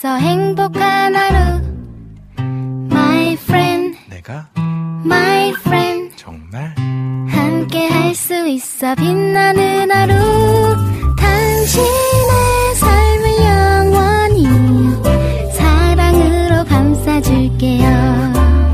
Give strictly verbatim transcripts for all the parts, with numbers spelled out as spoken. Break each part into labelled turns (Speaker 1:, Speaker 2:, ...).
Speaker 1: 있어 행복한 하루 My friend
Speaker 2: 내가
Speaker 1: My friend
Speaker 2: 정말
Speaker 1: 함께 할 수 있어 빛나는 하루 당신의 삶을 영원히 사랑으로 감싸줄게요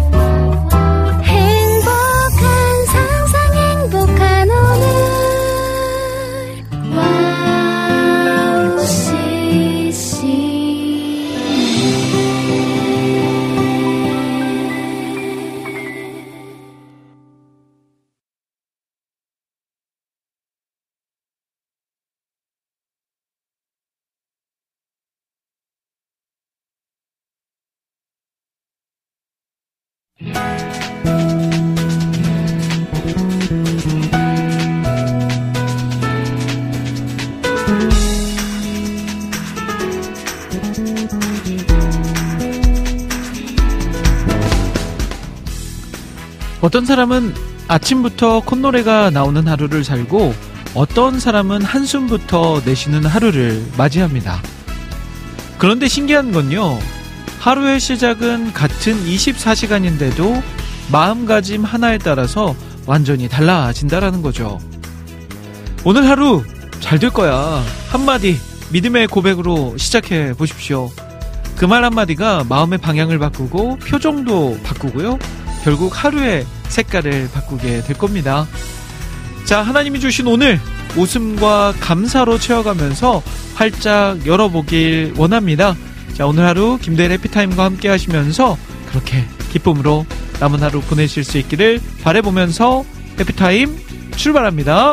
Speaker 3: 어떤 사람은 아침부터 콧노래가 나오는 하루를 살고 어떤 사람은 한숨부터 내쉬는 하루를 맞이합니다. 그런데 신기한 건요, 하루의 시작은 같은 이십사 시간인데도 마음가짐 하나에 따라서 완전히 달라진다라는 거죠. 오늘 하루 잘 될 거야 한마디 믿음의 고백으로 시작해 보십시오. 그 말 한마디가 마음의 방향을 바꾸고 표정도 바꾸고요, 결국 하루의 색깔을 바꾸게 될 겁니다. 자, 하나님이 주신 오늘 웃음과 감사로 채워가면서 활짝 열어보길 원합니다. 자, 오늘 하루 김대일 해피타임과 함께 하시면서 그렇게 기쁨으로 남은 하루 보내실 수 있기를 바라보면서 해피타임 출발합니다.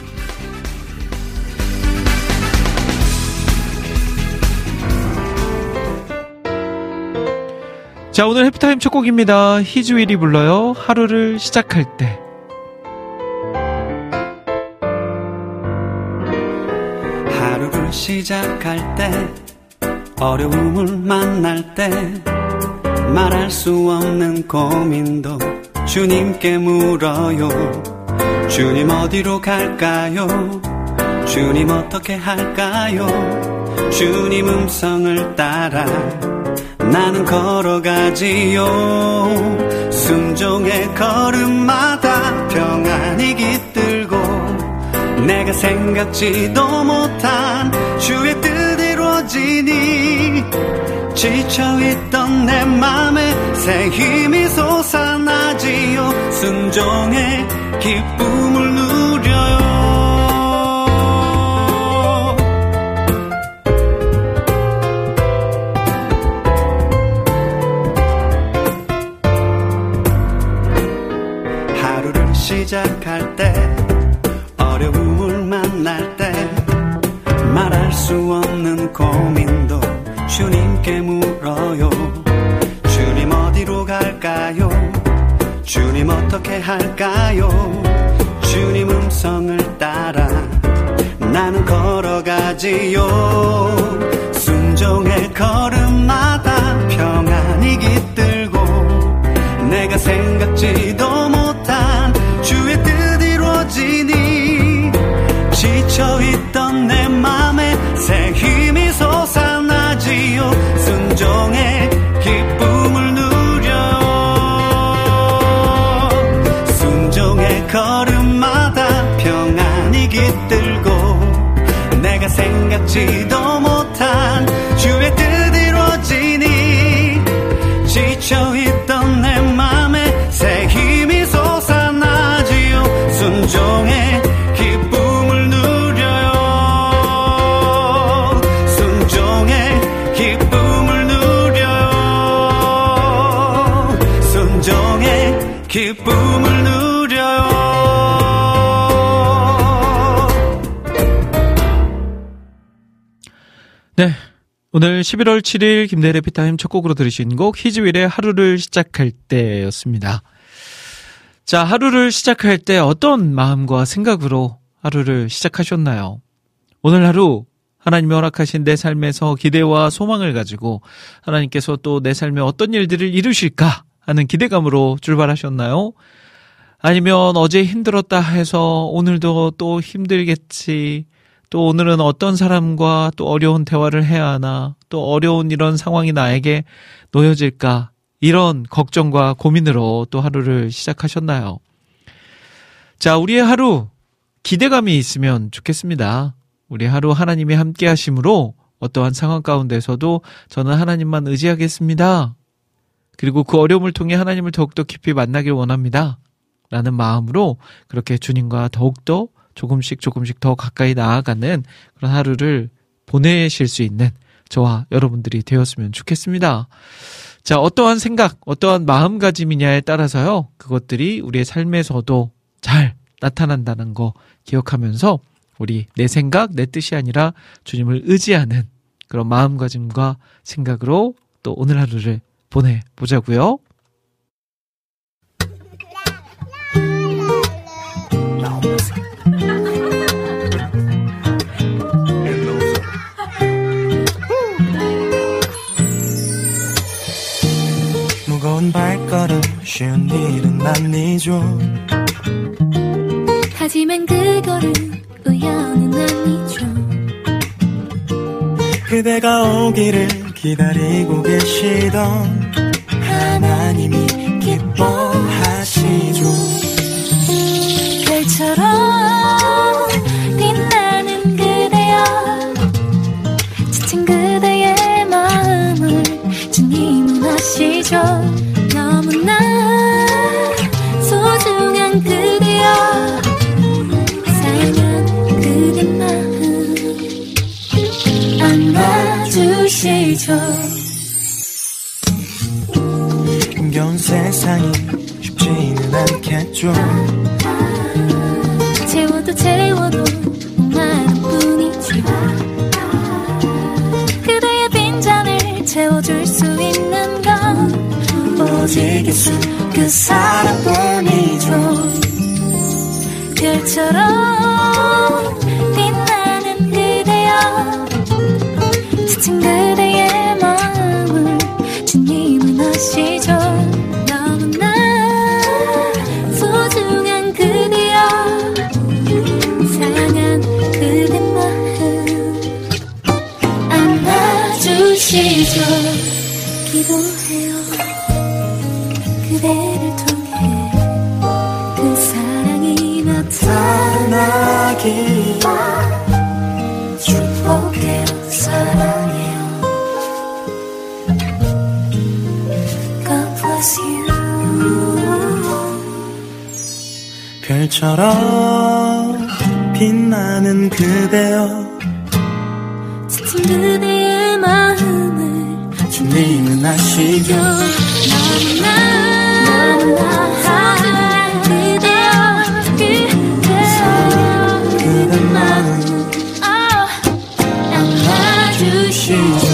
Speaker 3: 자, 오늘 해피타임 첫 곡입니다. 희주일이 불러요. 하루를 시작할 때.
Speaker 4: 하루를 시작할 때, 어려움을 만날 때, 말할 수 없는 고민도 주님께 물어요. 주님 어디로 갈까요? 주님 어떻게 할까요? 주님 음성을 따라 나는 걸어가지요. 순종의 걸음마다 평안이 깃들고 내가 생각지도 못한 주의 뜻 이루어지니 지쳐있던 내 맘에 새 힘이 솟아나지요. 순종의 기쁨을 누려요. 시작할 때, 어려움을 만날 때, 말할 수 없는 고민도 주님께 물어요. 주님 어디로 갈까요? 주님 어떻게 할까요? 주님 음성을 따라 나는 걸어가지요. 순종의 걸음마다 평안이 깃들고 내가 생각지도 못한 주의 뜻 이루어지니 지쳐있던 내 맘에 새 힘이 솟아나지요. 순종의 기쁨을 누려 순종의 걸음마다 평안이 깃들고 내가 생각지도 못한 주의 뜻 이루어지니 지쳐있던 내 맘에 새 힘이 솟아나지요. 순종의 기쁨을 누려요. 순종의 기쁨을 누려요. 순종의 기쁨을 누려요.
Speaker 3: 네, 오늘 십일월 칠일 김대일 해피타임 첫 곡으로 들으신 곡 희즈윌의 하루를 시작할 때였습니다. 자, 하루를 시작할 때 어떤 마음과 생각으로 하루를 시작하셨나요? 오늘 하루 하나님이 허락하신 내 삶에서 기대와 소망을 가지고 하나님께서 또 내 삶에 어떤 일들을 이루실까 하는 기대감으로 출발하셨나요? 아니면 어제 힘들었다 해서 오늘도 또 힘들겠지, 또 오늘은 어떤 사람과 또 어려운 대화를 해야 하나, 또 어려운 이런 상황이 나에게 놓여질까, 이런 걱정과 고민으로 또 하루를 시작하셨나요? 자, 우리의 하루 기대감이 있으면 좋겠습니다. 우리 하루 하나님이 함께 하심으로 어떠한 상황 가운데서도 저는 하나님만 의지하겠습니다. 그리고 그 어려움을 통해 하나님을 더욱더 깊이 만나길 원합니다. 라는 마음으로 그렇게 주님과 더욱더 조금씩 조금씩 더 가까이 나아가는 그런 하루를 보내실 수 있는 저와 여러분들이 되었으면 좋겠습니다. 자, 어떠한 생각, 어떠한 마음가짐이냐에 따라서요, 그것들이 우리의 삶에서도 잘 나타난다는 거 기억하면서 우리 내 생각, 내 뜻이 아니라 주님을 의지하는 그런 마음가짐과 생각으로 또 오늘 하루를 보내보자고요.
Speaker 2: 무거운 발걸음 쉬운 일은 아니죠.
Speaker 1: 하지만 그거는 우연은 아니죠.
Speaker 2: 그대가 오기를 기다리고 계시던 하나님이 기뻐하시죠.
Speaker 1: 별처럼 빛나는 그대여, 지친 그대의 마음을 주님은 아시죠. 너무나 소중한 그대여, 사랑한 그대 마음 안아주시죠.
Speaker 2: 힘겨운 세상이 쉽지는 않겠죠.
Speaker 1: 채워도 채워도 목마른 뿐이죠. 그대의 빈잔을 채워줄 수 있는 건 오직 예수 그 사랑뿐이죠. 별처럼 빛나는 그대여, 지친 그대의 마음을 주님은 아시죠. 너무나 소중한 그대여, 사랑한 그대 마음 안아주시죠. 기도해요. 그대를 통해 그 사랑이 나타나길 축복해요. 사랑해요. God bless you.
Speaker 2: 별처럼 빛나는 그대여,
Speaker 1: 지친 그대의 마음을
Speaker 2: 주님은 아시죠.
Speaker 1: 너무나 너무나 사랑한 그대여, 그대여
Speaker 2: 그대 마음
Speaker 1: 안아주시죠.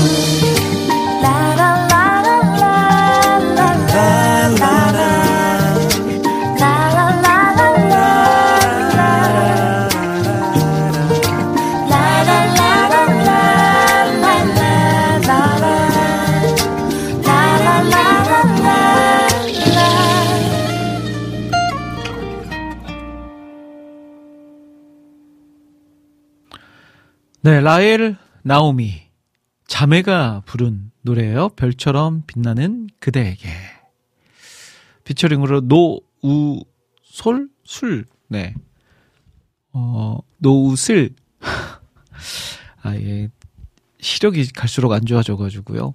Speaker 3: 네, 라헬 나오미 자매가 부른 노래예요. 별처럼 빛나는 그대에게. 피처링으로 노우솔 술. 네. 어, 노우슬. 아, 예. 시력이 갈수록 안 좋아져 가지고요.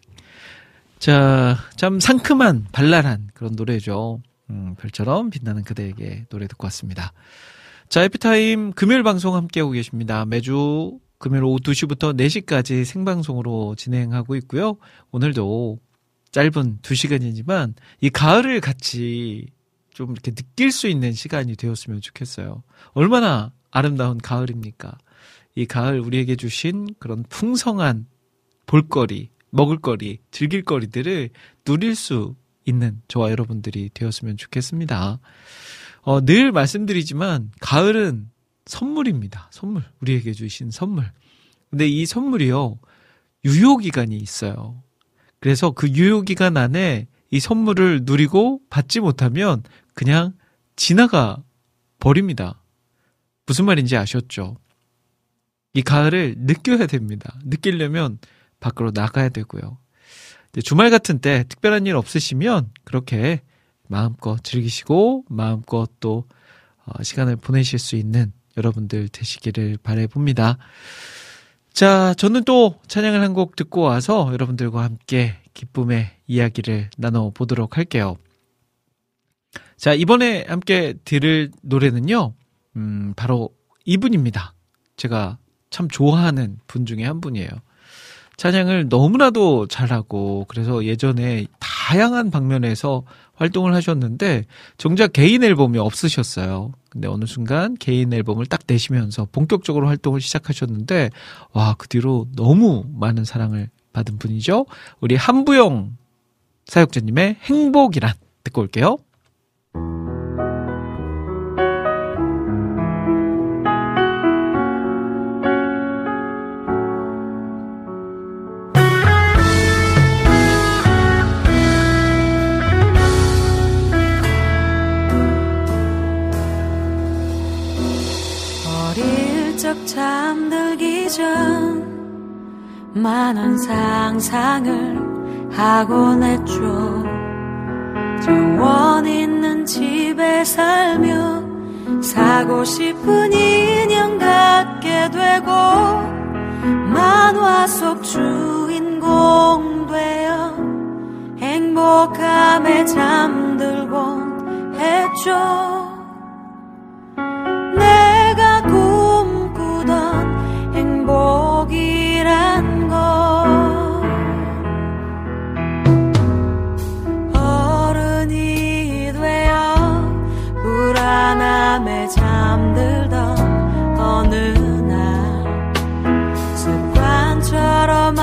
Speaker 3: 자, 참 상큼한 발랄한 그런 노래죠. 음, 별처럼 빛나는 그대에게 노래 듣고 왔습니다. 자, 해피타임 금요일 방송 함께하고 계십니다. 매주 금요일 오후 두 시부터 네 시까지 생방송으로 진행하고 있고요. 오늘도 짧은 두 시간이지만 이 가을을 같이 좀 이렇게 느낄 수 있는 시간이 되었으면 좋겠어요. 얼마나 아름다운 가을입니까? 이 가을 우리에게 주신 그런 풍성한 볼거리, 먹을거리, 즐길거리들을 누릴 수 있는 저와 여러분들이 되었으면 좋겠습니다. 어, 늘 말씀드리지만 가을은 선물입니다. 선물. 우리에게 주신 선물. 근데 이 선물이요, 유효기간이 있어요. 그래서 그 유효기간 안에 이 선물을 누리고 받지 못하면 그냥 지나가 버립니다. 무슨 말인지 아셨죠? 이 가을을 느껴야 됩니다. 느끼려면 밖으로 나가야 되고요. 주말 같은 때 특별한 일 없으시면 그렇게 마음껏 즐기시고 마음껏 또 시간을 보내실 수 있는 여러분들 되시기를 바라봅니다. 자, 저는 또 찬양을 한 곡 듣고 와서 여러분들과 함께 기쁨의 이야기를 나눠보도록 할게요. 자, 이번에 함께 들을 노래는요, 음, 바로 이분입니다. 제가 참 좋아하는 분 중에 한 분이에요. 찬양을 너무나도 잘하고, 그래서 예전에 다양한 방면에서 활동을 하셨는데, 정작 개인 앨범이 없으셨어요. 근데 어느 순간 개인 앨범을 딱 내시면서 본격적으로 활동을 시작하셨는데, 와, 그 뒤로 너무 많은 사랑을 받은 분이죠. 우리 한부영 사역자님의 행복이란 듣고 올게요.
Speaker 5: 잠들기 전 많은 상상을 하곤 했죠. 정원 있는 집에 살며 사고 싶은 인형 갖게 되고 만화 속 주인공 되어 행복함에 잠들곤 했죠. 내가 꿈꾸던 행복이란 것 어른이 되어 불안함에 잠들던 어느 날 습관처럼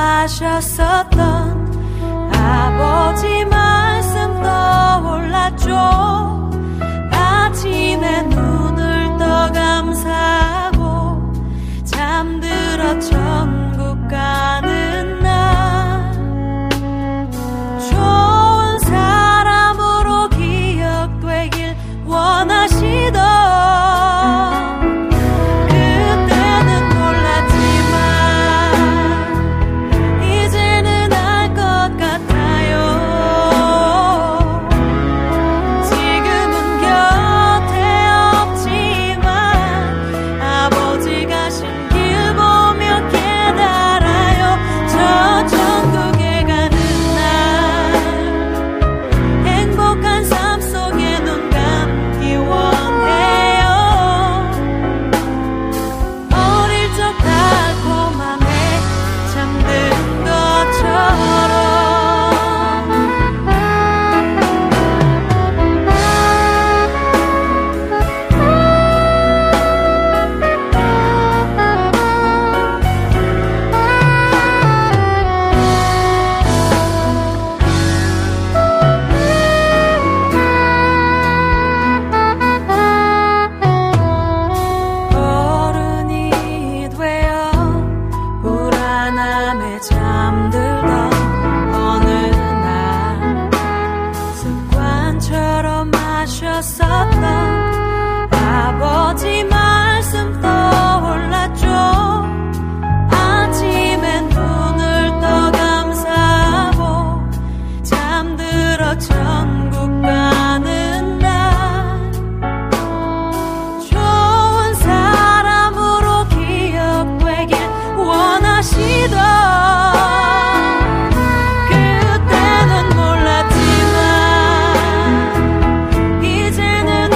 Speaker 5: 하셨었던 아버지 말씀 떠올랐죠. 아침에 눈을 떠 감사하고 잠들어 천국 가는 날 좋은 사람으로 기억되길 원하시던 그때는 몰랐지만 이제는 알 것 같아요. 지금은 곁에 없지만 아버지 가신 길 보며 깨달아요. 저 천국에 가는 날 행복한 삶 속에 눈 감기 원해요. 어릴 적 달콤함에 잠든 것처럼 어른이 되어 불안함에 잠들던 어느 날 습관처럼 하셨었던 아버지 말씀 떠올랐죠. 아침에 눈을 떠 감사하고 잠들어 천국 가는 날 좋은 사람으로 기억되길 원하시던 그때는 몰랐지만 이제는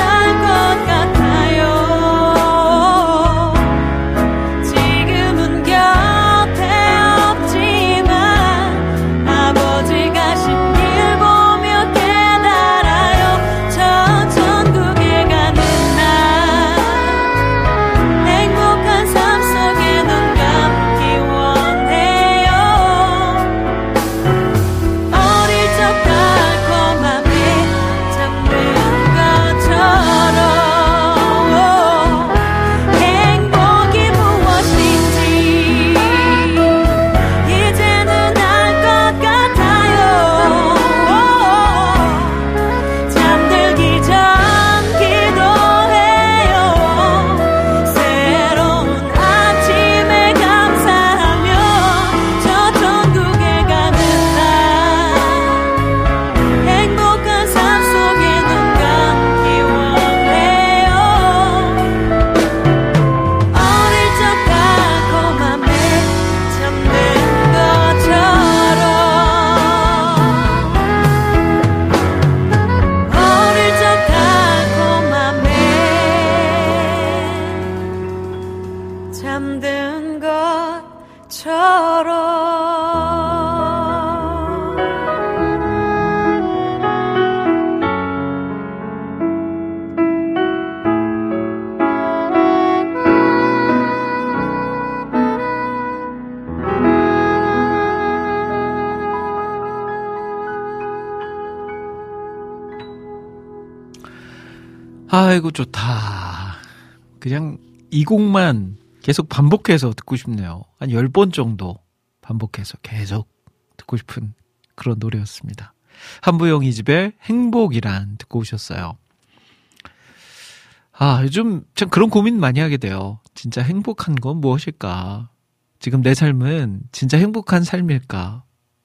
Speaker 3: 아이고 좋다. 그냥 이 곡만 계속 반복해서 듣고 싶네요. 한 열 번 정도 반복해서 계속 듣고 싶은 그런 노래였습니다. 한부영 이집의 행복이란 듣고 오셨어요. 아, 요즘 참 그런 고민 많이 하게 돼요. 진짜 행복한 건 무엇일까? 지금 내 삶은 진짜 행복한 삶일까?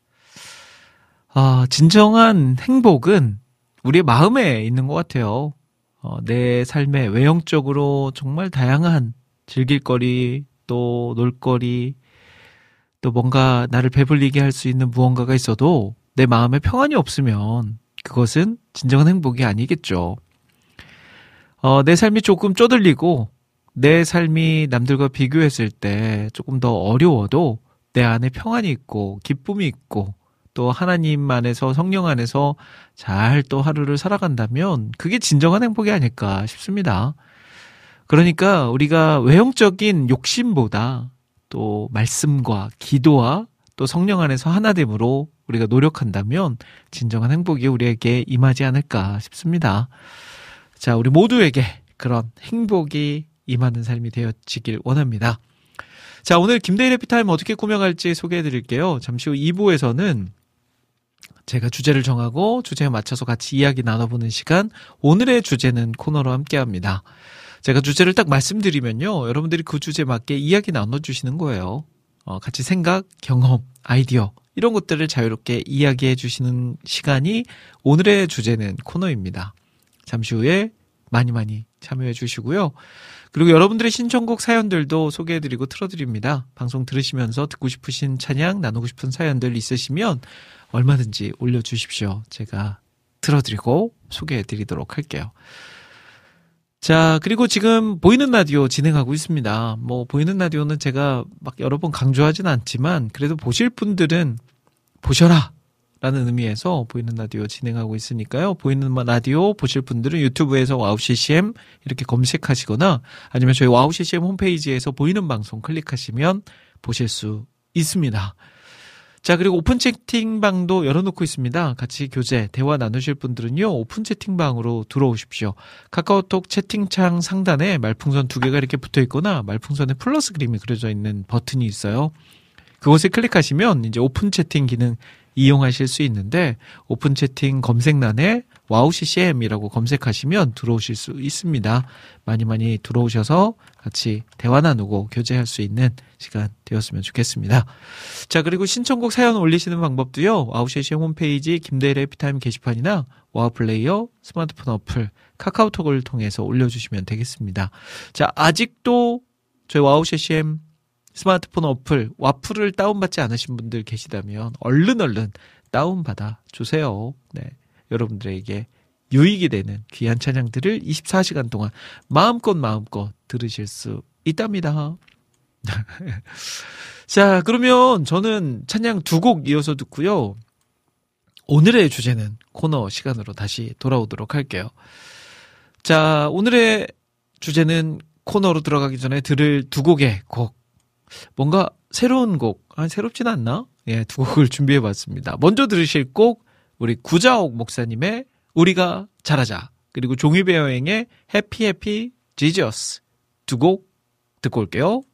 Speaker 3: 아, 진정한 행복은 우리의 마음에 있는 것 같아요. 어, 내 삶의 외형적으로 정말 다양한 즐길거리, 또 놀거리, 또 뭔가 나를 배불리게 할 수 있는 무언가가 있어도 내 마음에 평안이 없으면 그것은 진정한 행복이 아니겠죠. 어, 내 삶이 조금 쪼들리고 내 삶이 남들과 비교했을 때 조금 더 어려워도 내 안에 평안이 있고 기쁨이 있고 또 하나님 안에서 성령 안에서 잘 또 하루를 살아간다면 그게 진정한 행복이 아닐까 싶습니다. 그러니까 우리가 외형적인 욕심보다 또 말씀과 기도와 또 성령 안에서 하나됨으로 우리가 노력한다면 진정한 행복이 우리에게 임하지 않을까 싶습니다. 자, 우리 모두에게 그런 행복이 임하는 삶이 되어지길 원합니다. 자, 오늘 김대일의 해피타임 어떻게 꾸며갈지 소개해드릴게요. 잠시 후 이 부에서는 제가 주제를 정하고 주제에 맞춰서 같이 이야기 나눠보는 시간, 오늘의 주제는 코너로 함께합니다. 제가 주제를 딱 말씀드리면요, 여러분들이 그 주제에 맞게 이야기 나눠주시는 거예요. 어, 같이 생각, 경험, 아이디어 이런 것들을 자유롭게 이야기해 주시는 시간이 오늘의 주제는 코너입니다. 잠시 후에 많이 많이 참여해 주시고요. 그리고 여러분들의 신청곡 사연들도 소개해드리고 틀어드립니다. 방송 들으시면서 듣고 싶으신 찬양, 나누고 싶은 사연들 있으시면 얼마든지 올려주십시오. 제가 틀어드리고 소개해드리도록 할게요. 자, 그리고 지금 보이는 라디오 진행하고 있습니다. 뭐 보이는 라디오는 제가 막 여러 번 강조하진 않지만 그래도 보실 분들은 보셔라 라는 의미에서 보이는 라디오 진행하고 있으니까요. 보이는 라디오 보실 분들은 유튜브에서 와우 씨씨엠 이렇게 검색하시거나 아니면 저희 와우 씨씨엠 홈페이지에서 보이는 방송 클릭하시면 보실 수 있습니다. 자, 그리고 오픈 채팅방도 열어놓고 있습니다. 같이 교제, 대화 나누실 분들은요, 오픈 채팅방으로 들어오십시오. 카카오톡 채팅창 상단에 말풍선 두 개가 이렇게 붙어 있거나 말풍선에 플러스 그림이 그려져 있는 버튼이 있어요. 그곳에 클릭하시면 이제 오픈 채팅 기능 이용하실 수 있는데, 오픈 채팅 검색란에 와우 씨씨엠이라고 검색하시면 들어오실 수 있습니다. 많이 많이 들어오셔서 같이 대화 나누고 교제할 수 있는 시간 되었으면 좋겠습니다. 자, 그리고 신청곡 사연 올리시는 방법도요, 와우 씨씨엠 홈페이지 김대일의 해피타임 게시판이나 와우 플레이어, 스마트폰 어플, 카카오톡을 통해서 올려주시면 되겠습니다. 자, 아직도 저희 와우 씨씨엠 스마트폰 어플, 와플을 다운받지 않으신 분들 계시다면 얼른 얼른 다운받아 주세요. 네, 여러분들에게 유익이 되는 귀한 찬양들을 이십사 시간 동안 마음껏 마음껏 들으실 수 있답니다. 자, 그러면 저는 찬양 두 곡 이어서 듣고요. 오늘의 주제는 코너 시간으로 다시 돌아오도록 할게요. 자, 오늘의 주제는 코너로 들어가기 전에 들을 두 곡의 곡, 뭔가 새로운 곡, 아, 새롭진 않나? 예, 두 곡을 준비해봤습니다. 먼저 들으실 곡, 우리 구자옥 목사님의 우리가 잘하자, 그리고 종이배 여행의 해피 해피 지저스, 두 곡 듣고 올게요.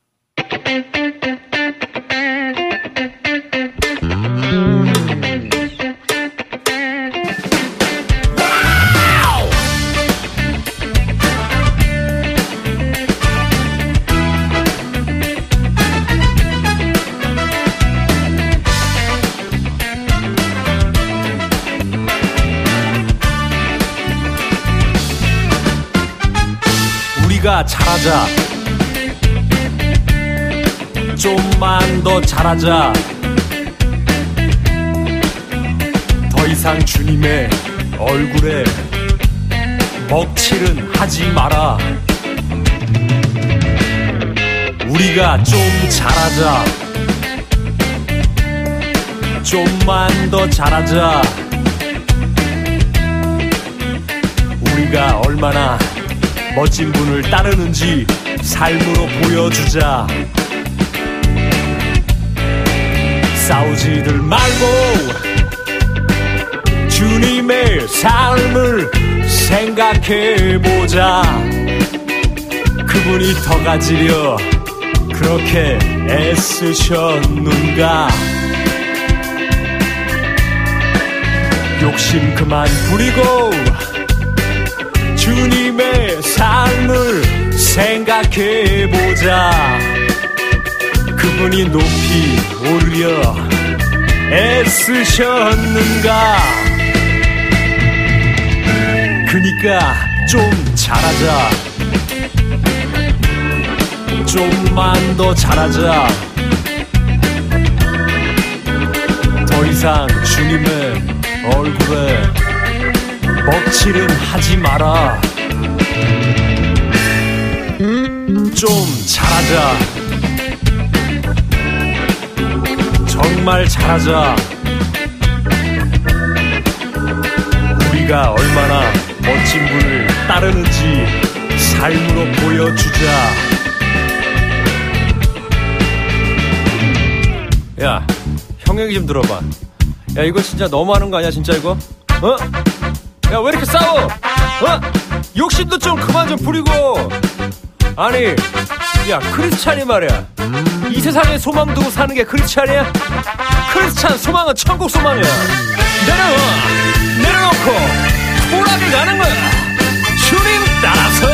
Speaker 6: 우리가 잘하자, 좀만 더 잘하자, 더 이상 주님의 얼굴에 먹칠은 하지 마라. 우리가 좀 잘하자, 좀만 더 잘하자, 우리가 얼마나 멋진 분을 따르는지 삶으로 보여주자. 싸우지들 말고 주님의 삶을 생각해보자. 그분이 더 가지려 그렇게 애쓰셨는가. 욕심 그만 부리고 주님의 삶을 생각해보자. 그분이 높이 올려 애쓰셨는가. 그니까 좀 잘하자. 좀만 더 잘하자. 더 이상 주님의 얼굴에 먹칠은 하지 마라. 좀 잘하자. 정말 잘하자. 우리가 얼마나 멋진 분을 따르는지 삶으로 보여주자.
Speaker 7: 야, 형 얘기 좀 들어봐. 야, 이거 진짜 너무하는 거 아니야, 진짜 이거? 어? 야, 왜 이렇게 싸워? 어? 욕심도 좀 그만 좀 부리고. 아니, 야, 크리스찬이 말이야. 이 세상에 소망 두고 사는 게 크리스찬이야? 크리스찬 소망은 천국 소망이야. 내려와, 내려놓고 쿨하게 가는 거야. 주님 따라서.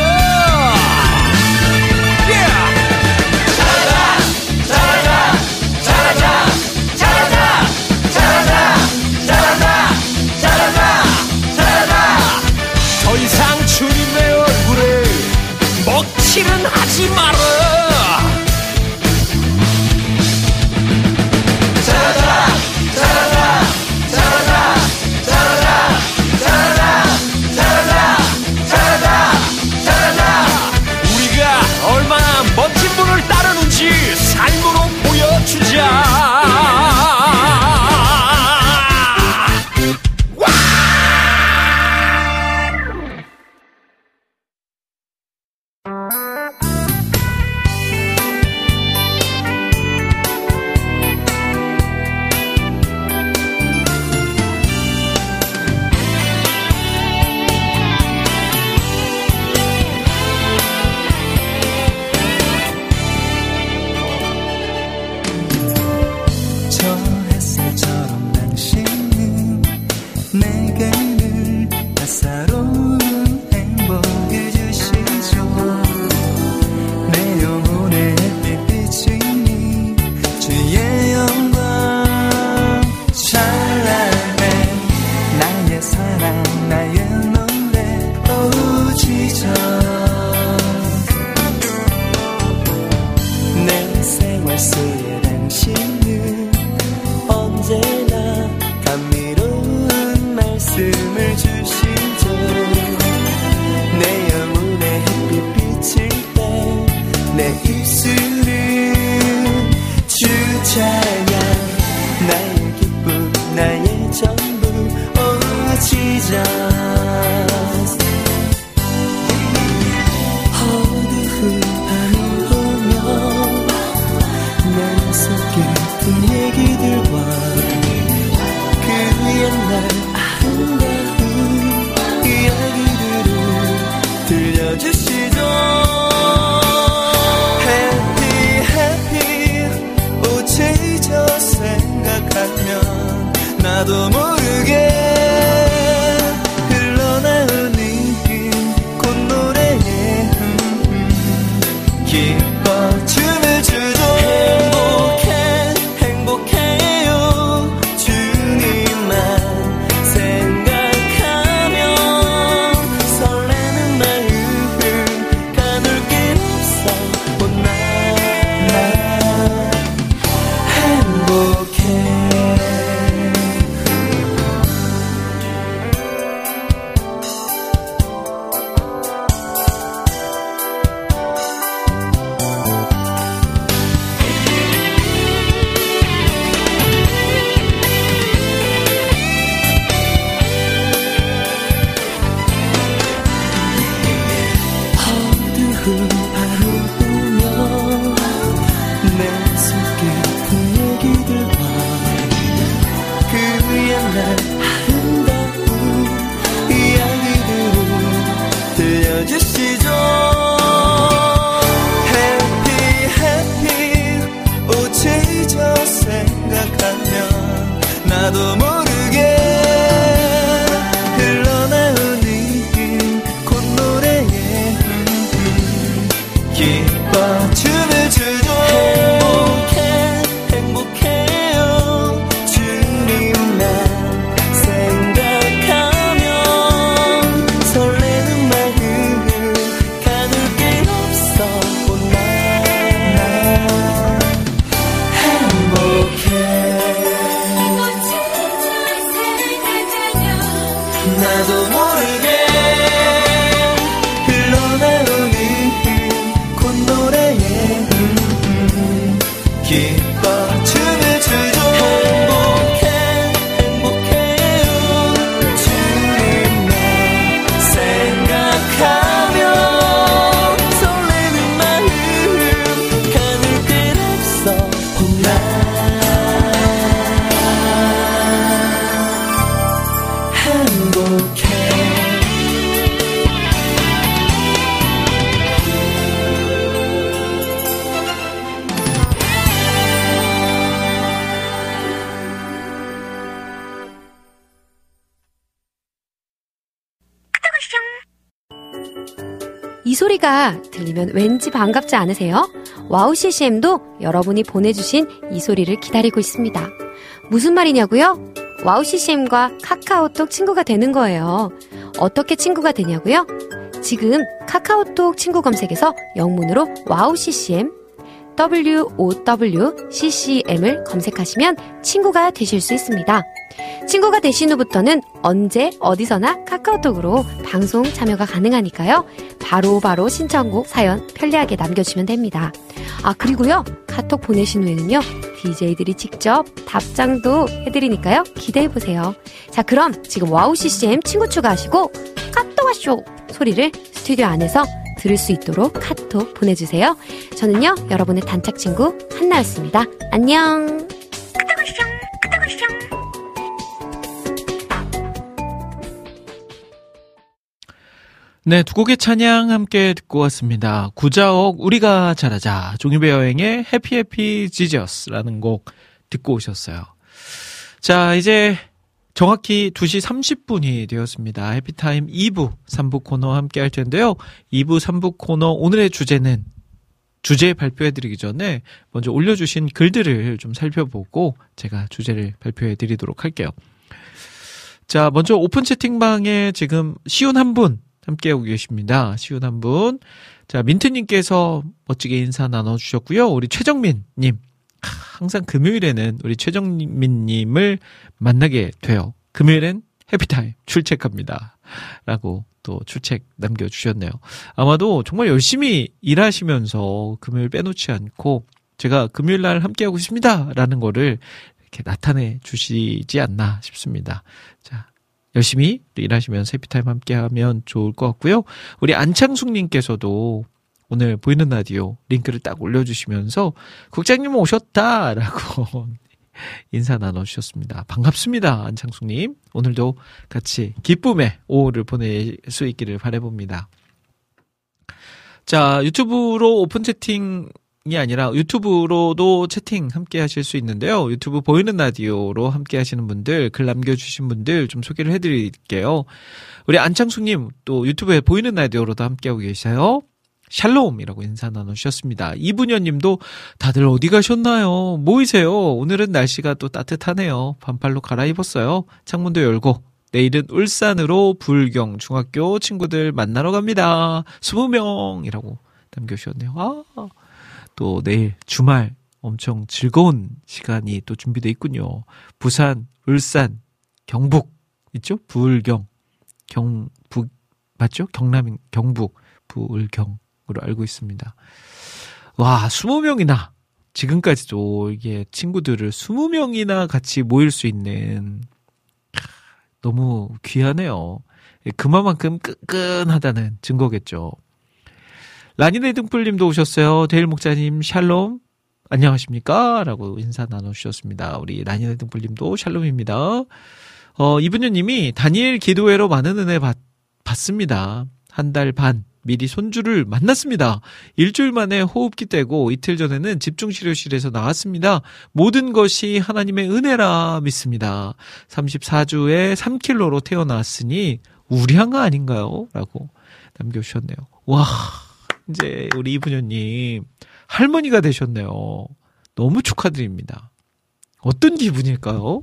Speaker 7: 더 이상 주님의 얼굴에 먹칠은 하지 마라. 잘하자, 잘하자, 잘하자, 잘하자, 잘하자, 잘하자, 잘하자, 잘하자. 우리가 얼마나 멋진 분을 따르는지 삶으로 보여주자.
Speaker 2: 나도 모르게 흘러나오는 콧노래에 기뻐 춤을 추죠. 행복해 행복해요 주님만 생각하면 설레는 마음을 가눌 게 없어 나 행복해. 들려주시죠. 해피 해피 오치죠 생각하면 나도 모르게 흘러나오는 콧노래에 기뻐 춤을 추죠. 행복해 행복해요 주님만 생각하면 설레는 마음 가눌 게 없어 나 행복해 나도 모르게 흘러나오는 콧노래에 기뻐 춤을 추죠. 행복해 행복해요 주님만 생각하면 설레는 마음 가눌 길 없어 나 행복해.
Speaker 8: 이 소리가 들리면 왠지 반갑지 않으세요? 와우 씨씨엠도 여러분이 보내주신 이 소리를 기다리고 있습니다. 무슨 말이냐고요? 와우 씨씨엠과 카카오톡 친구가 되는 거예요. 어떻게 친구가 되냐고요? 지금 카카오톡 친구 검색에서 영문으로 와우 씨씨엠 더블유 오 더블유 씨씨엠을 검색하시면 친구가 되실 수 있습니다. 친구가 되신 후부터는 언제 어디서나 카카오톡으로 방송 참여가 가능하니까요. 바로바로 바로 신청곡 사연 편리하게 남겨주시면 됩니다. 아 그리고요 카톡 보내신 후에는요 디제이들이 직접 답장도 해드리니까요 기대해보세요. 자 그럼 지금 와우 씨씨엠 친구 추가하시고 카톡 와쇼 소리를 스튜디오 안에서 들을 수 있도록 카톡 보내주세요. 저는요 여러분의 단짝 친구 한나였습니다. 안녕.
Speaker 3: 네, 두 곡의 찬양 함께 듣고 왔습니다. 구자옥 우리가 잘하자, 종이배 여행의 해피 해피 지저스라는 곡 듣고 오셨어요. 자, 이제 정확히 두 시 삼십 분이 되었습니다. 해피타임 이 부, 삼 부 코너 함께 할 텐데요. 이 부, 삼 부 코너 오늘의 주제는 주제 발표해드리기 전에 먼저 올려주신 글들을 좀 살펴보고 제가 주제를 발표해드리도록 할게요. 자, 먼저 오픈 채팅방에 지금 시운 한 분 함께하고 계십니다. 시운 한 분. 자, 민트님께서 멋지게 인사 나눠주셨고요. 우리 최정민님. 항상 금요일에는 우리 최정민님을 만나게 돼요. 금요일엔 해피타임 출첵합니다. 라고 또 출첵 남겨주셨네요. 아마도 정말 열심히 일하시면서 금요일 빼놓지 않고 제가 금요일날 함께하고 있습니다. 라는 거를 이렇게 나타내 주시지 않나 싶습니다. 자. 열심히 일하시면서 해피타임 함께하면 좋을 것 같고요. 우리 안창숙님께서도 오늘 보이는 라디오 링크를 딱 올려주시면서 국장님 오셨다라고 인사 나눠주셨습니다. 반갑습니다. 안창숙님. 오늘도 같이 기쁨의 오후를 보낼 수 있기를 바라봅니다. 자, 유튜브로 오픈 채팅 이 아니라 유튜브로도 채팅 함께 하실 수 있는데요. 유튜브 보이는 라디오로 함께 하시는 분들, 글 남겨주신 분들 좀 소개를 해드릴게요. 우리 안창숙님 또 유튜브에 보이는 라디오로도 함께하고 계세요. 샬롬이라고 인사 나누셨습니다. 이분여님도 다들 어디 가셨나요? 모이세요. 오늘은 날씨가 또 따뜻하네요. 반팔로 갈아입었어요. 창문도 열고 내일은 울산으로 불경 중학교 친구들 만나러 갑니다. 스무 명이라고 남겨주셨네요. 아, 또 내일 주말 엄청 즐거운 시간이 또 준비되어 있군요. 부산, 울산, 경북 있죠? 부울경, 경북 맞죠? 경남, 경북, 부울경으로 알고 있습니다. 와, 스무 명이나 지금까지도 이게 친구들을 스무 명이나 같이 모일 수 있는 너무 귀하네요. 그만큼 끈끈하다는 증거겠죠. 라니네 등불님도 오셨어요. 데일 목자님 샬롬 안녕하십니까? 라고 인사 나눠주셨습니다. 우리 라니네 등불님도 샬롬입니다. 어, 이분유님이 다니엘 기도회로 많은 은혜 받, 받습니다. 한 달 반 미리 손주를 만났습니다. 일주일 만에 호흡기 떼고 이틀 전에는 집중치료실에서 나왔습니다. 모든 것이 하나님의 은혜라 믿습니다. 삼십사 주에 삼 킬로그램로 태어났으니 우리한 거 아닌가요? 라고 남겨주셨네요. 와, 이제 우리 이분녀님 할머니가 되셨네요. 너무 축하드립니다. 어떤 기분일까요?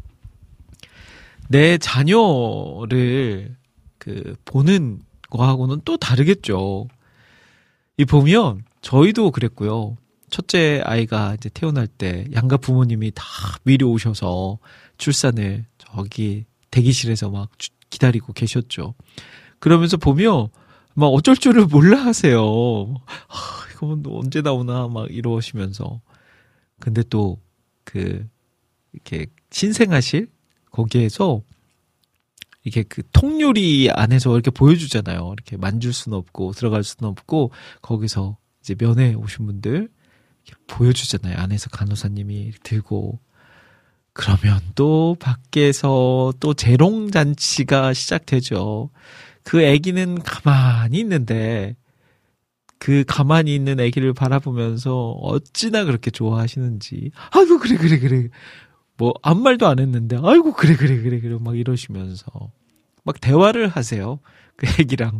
Speaker 3: 내 자녀를 그 보는 거하고는 또 다르겠죠. 이 보면 저희도 그랬고요. 첫째 아이가 이제 태어날 때 양가 부모님이 다 미리 오셔서 출산을 저기 대기실에서 막 기다리고 계셨죠. 그러면서 보면 막 어쩔 줄을 몰라 하세요. 아, 이거 언제 나오나 막 이러시면서. 근데 또 그 이렇게 신생아실 거기에서 이게 그 통유리 안에서 이렇게 보여주잖아요. 이렇게 만질 수는 없고 들어갈 수는 없고 거기서 이제 면회 오신 분들 이렇게 보여주잖아요. 안에서 간호사님이 들고. 그러면 또 밖에서 또 재롱잔치가 시작되죠. 그 아기는 가만히 있는데 그 가만히 있는 아기를 바라보면서 어찌나 그렇게 좋아하시는지. 아이고 그래 그래 그래. 뭐 아무 말도 안 했는데 아이고 그래 그래 그래 그래 막 이러시면서 막 대화를 하세요. 그 아기랑.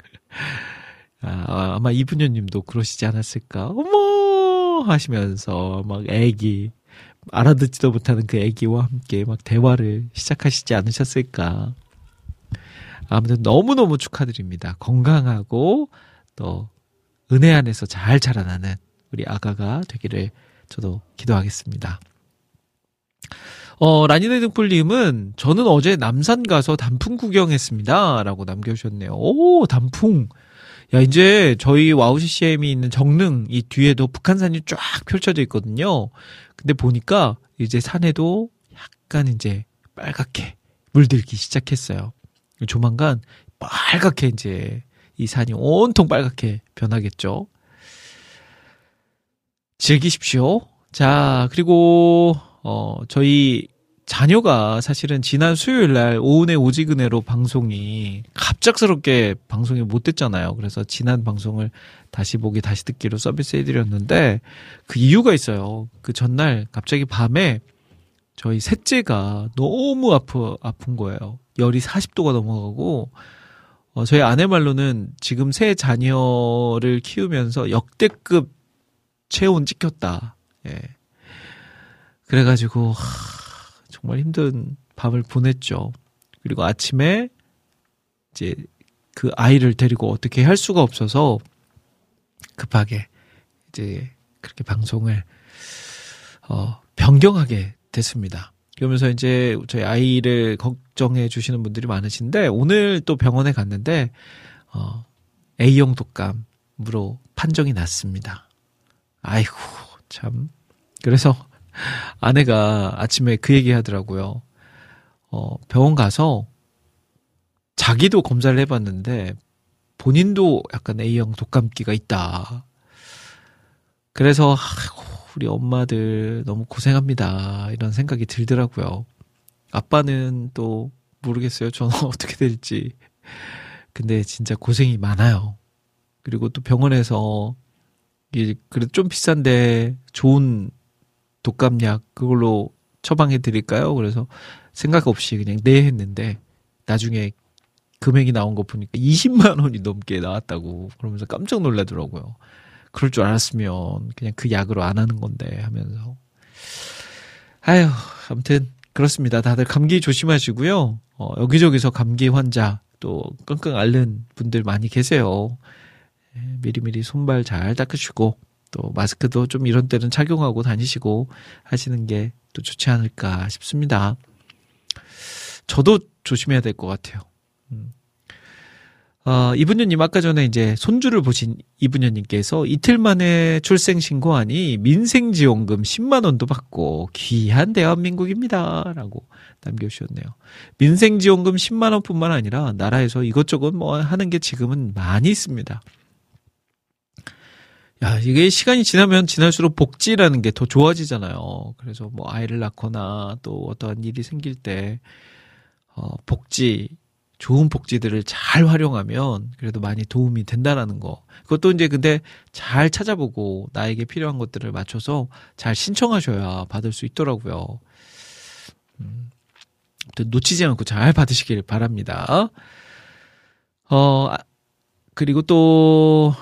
Speaker 3: 아, 아마 이분녀님도 그러시지 않았을까. 어머 하시면서 막 아기 알아듣지도 못하는 그 아기와 함께 막 대화를 시작하시지 않으셨을까. 아무튼 너무너무 축하드립니다. 건강하고 또 은혜 안에서 잘 자라나는 우리 아가가 되기를 저도 기도하겠습니다. 어, 라니네 등불님은 저는 어제 남산 가서 단풍 구경했습니다. 라고 남겨주셨네요. 오, 단풍. 야, 이제 저희 와우 씨씨엠이 있는 정릉 이 뒤에도 북한산이 쫙 펼쳐져 있거든요. 근데 보니까 이제 산에도 약간 이제 빨갛게 물들기 시작했어요. 조만간 빨갛게 이제 이 산이 온통 빨갛게 변하겠죠. 즐기십시오. 자, 그리고 어 저희 자녀가 사실은 지난 수요일 날 오은의 오지근해로 방송이 갑작스럽게 방송이 못 됐잖아요. 그래서 지난 방송을 다시 보기 다시 듣기로 서비스 해드렸는데 그 이유가 있어요. 그 전날 갑자기 밤에 저희 셋째가 너무 아프, 아픈 거예요. 열이 사십 도가 넘어가고 어, 저희 아내 말로는 지금 새 자녀를 키우면서 역대급 체온 찍혔다. 예. 그래가지고 하, 정말 힘든 밤을 보냈죠. 그리고 아침에 이제 그 아이를 데리고 어떻게 할 수가 없어서 급하게 이제 그렇게 방송을 어, 변경하게 됐습니다. 그러면서 이제 저희 아이를 걱정해 주시는 분들이 많으신데 오늘 또 병원에 갔는데 어, A형 독감으로 판정이 났습니다. 아이고 참. 그래서 아내가 아침에 그 얘기 하더라고요. 어, 병원 가서 자기도 검사를 해봤는데 본인도 약간 A형 독감기가 있다. 그래서 아이고, 우리 엄마들 너무 고생합니다. 이런 생각이 들더라고요. 아빠는 또 모르겠어요. 저는 어떻게 될지. 근데 진짜 고생이 많아요. 그리고 또 병원에서 이게 그래도 좀 비싼데 좋은 독감약 그걸로 처방해 드릴까요? 그래서 생각 없이 그냥 네 했는데 나중에 금액이 나온 거 보니까 이십만 원이 넘게 나왔다고 그러면서 깜짝 놀라더라고요. 그럴 줄 알았으면 그냥 그 약으로 안 하는 건데 하면서. 아휴, 아무튼 그렇습니다. 다들 감기 조심하시고요. 어, 여기저기서 감기 환자 또 끙끙 앓는 분들 많이 계세요. 미리미리 손발 잘 닦으시고 또 마스크도 좀 이런 때는 착용하고 다니시고 하시는 게 또 좋지 않을까 싶습니다. 저도 조심해야 될 것 같아요. 음. 어, 이분녀님 아까 전에 이제 손주를 보신 이분녀님께서 이틀 만에 출생 신고하니 민생지원금 십만 원도 받고 귀한 대한민국입니다. 라고 남겨주셨네요. 민생지원금 십만 원뿐만 아니라 나라에서 이것저것 뭐 하는 게 지금은 많이 있습니다. 야, 이게 시간이 지나면 지날수록 복지라는 게 더 좋아지잖아요. 그래서 뭐 아이를 낳거나 또 어떠한 일이 생길 때, 어, 복지 좋은 복지들을 잘 활용하면 그래도 많이 도움이 된다라는 거. 그것도 이제 근데 잘 찾아보고 나에게 필요한 것들을 맞춰서 잘 신청하셔야 받을 수 있더라고요. 음, 놓치지 않고 잘 받으시길 바랍니다. 어, 그리고 또,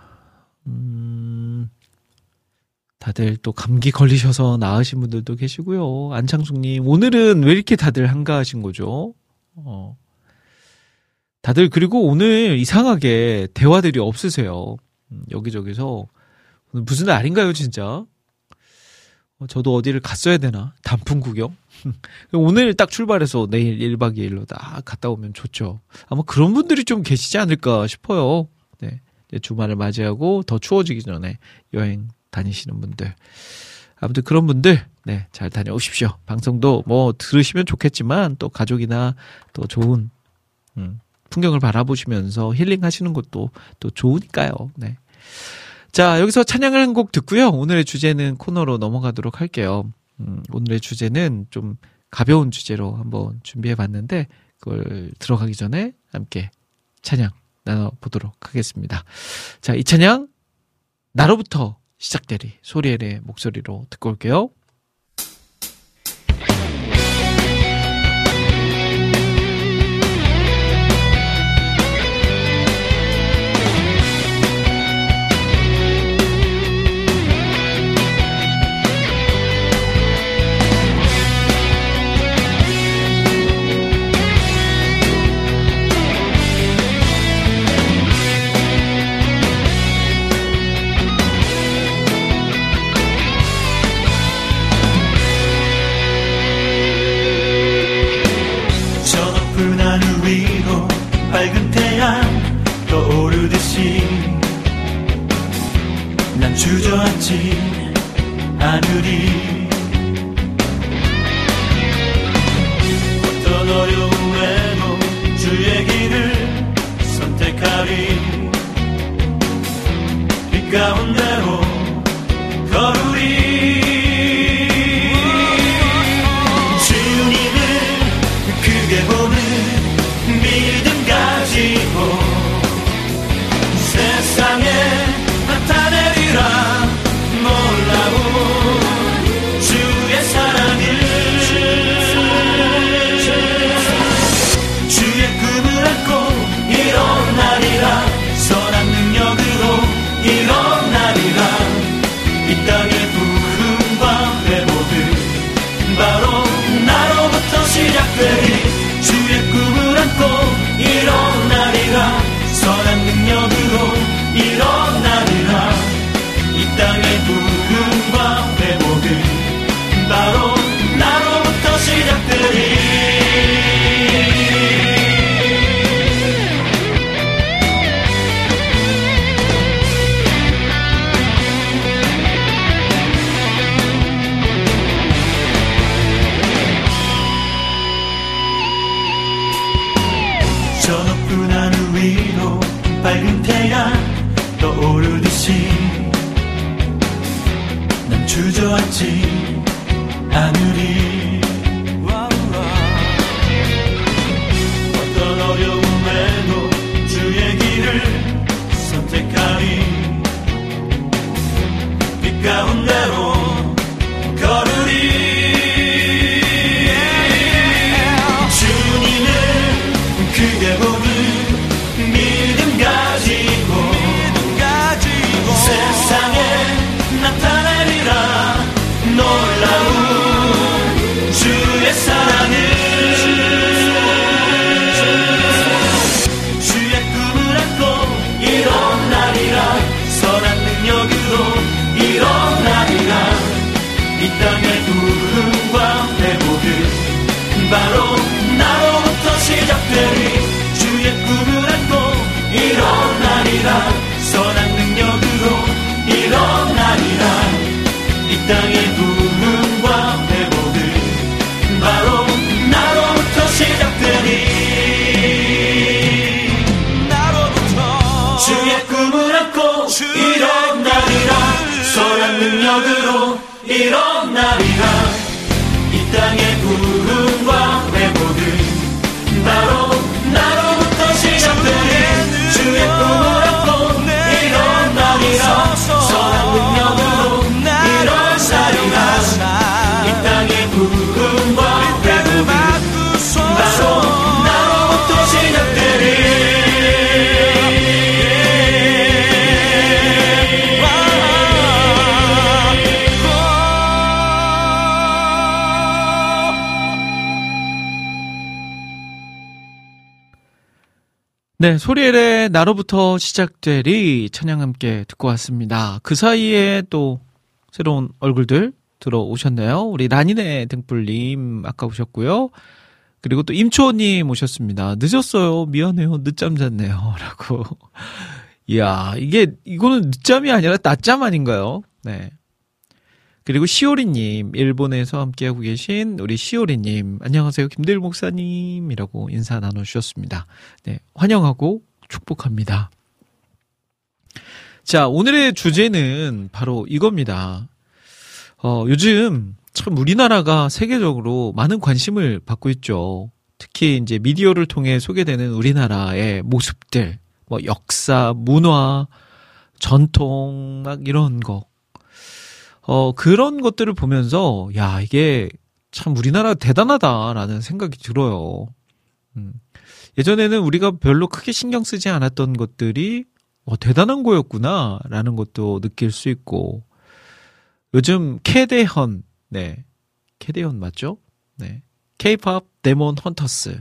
Speaker 3: 음, 다들 또 감기 걸리셔서 나으신 분들도 계시고요. 안창숙님, 오늘은 왜 이렇게 다들 한가하신 거죠? 어. 다들 그리고 오늘 이상하게 대화들이 없으세요. 음, 여기저기서. 오늘 무슨 날인가요, 진짜? 어, 저도 어디를 갔어야 되나? 단풍 구경? 오늘 딱 출발해서 내일 일 박 이 일로 딱 갔다 오면 좋죠. 아마 그런 분들이 좀 계시지 않을까 싶어요. 네. 이제 주말을 맞이하고 더 추워지기 전에 여행 다니시는 분들. 아무튼 그런 분들, 네, 잘 다녀오십시오. 방송도 뭐 들으시면 좋겠지만 또 가족이나 또 좋은, 음, 풍경을 바라보시면서 힐링하시는 것도 또 좋으니까요. 네. 자, 여기서 찬양을 한 곡 듣고요. 오늘의 주제는 코너로 넘어가도록 할게요. 음, 오늘의 주제는 좀 가벼운 주제로 한번 준비해 봤는데 그걸 들어가기 전에 함께 찬양 나눠보도록 하겠습니다. 자, 이 찬양 나로부터 시작되리 소리엘의 목소리로 듣고 올게요.
Speaker 4: 밝은 태양 떠오르듯이 난 주저앉지 않으리. 어떤 어려움에도 주의 길을 선택하리. 빛 가운데로 걸으리. 주님을 크게 보는 믿음 가지고 세상에 나타내리라. 놀라운 주의 사랑을 주의 꿈을 안고 일어나리라. 선한 능력으로 일어나리라. 이 땅의 부흥과 회복은 바로 나로부터 시작되리. 주의 꿈을 안고 일어나리라. 선한 능력으로 일어나리라. 이 땅의 부흥과 회복은 바로 나로부터 시작되리. 저 높은 하늘 위로 밝은 태양 떠오르듯이 난 주저앉지 않으리. 어떤 어려움에도 주의 길을 선택하리. 빛 가운데로 걸으리. 크게 보는 믿음 가지고, 믿음 가지고 세상에 나타내리라. 놀라운 주의 사랑을 주의 꿈을 안고 일어나리라. 선한 능력으로 일어나리라. 이 땅의 부흥과 회복은 바로 나로부터 시작되리. 주의 꿈을 안고 일어나리라. 선한 능력으로 일어나리라. 이 땅의 부흥과 회복은 바로 나로부터 시작되리. 나로부터 주의 꿈을 안고 일어나리라. 선한 능력으로 일어나리라. 이 땅의 부흥과 회복은 바로 나
Speaker 3: 네, 소리엘의 나로부터 시작되리 찬양 함께 듣고 왔습니다. 그 사이에 또 새로운 얼굴들 들어오셨네요. 우리 라니네 등불님 아까 오셨고요. 그리고 또 임초님 오셨습니다. 늦었어요. 미안해요. 늦잠 잤네요. 라고. 이야, 이게, 이거는 늦잠이 아니라 낮잠 아닌가요? 네. 그리고 시오리님, 일본에서 함께하고 계신 우리 시오리님, 안녕하세요. 김대일 목사님이라고 인사 나눠주셨습니다. 네, 환영하고 축복합니다. 자, 오늘의 주제는 바로 이겁니다. 어, 요즘 참 우리나라가 세계적으로 많은 관심을 받고 있죠. 특히 이제 미디어를 통해 소개되는 우리나라의 모습들, 뭐 역사, 문화, 전통, 막 이런 거. 어, 그런 것들을 보면서, 야, 이게 참 우리나라 대단하다라는 생각이 들어요. 음. 예전에는 우리가 별로 크게 신경 쓰지 않았던 것들이, 어, 대단한 거였구나라는 것도 느낄 수 있고, 요즘 캐대헌, 네. 캐대헌 맞죠? 네. K-팝 데몬 헌터스.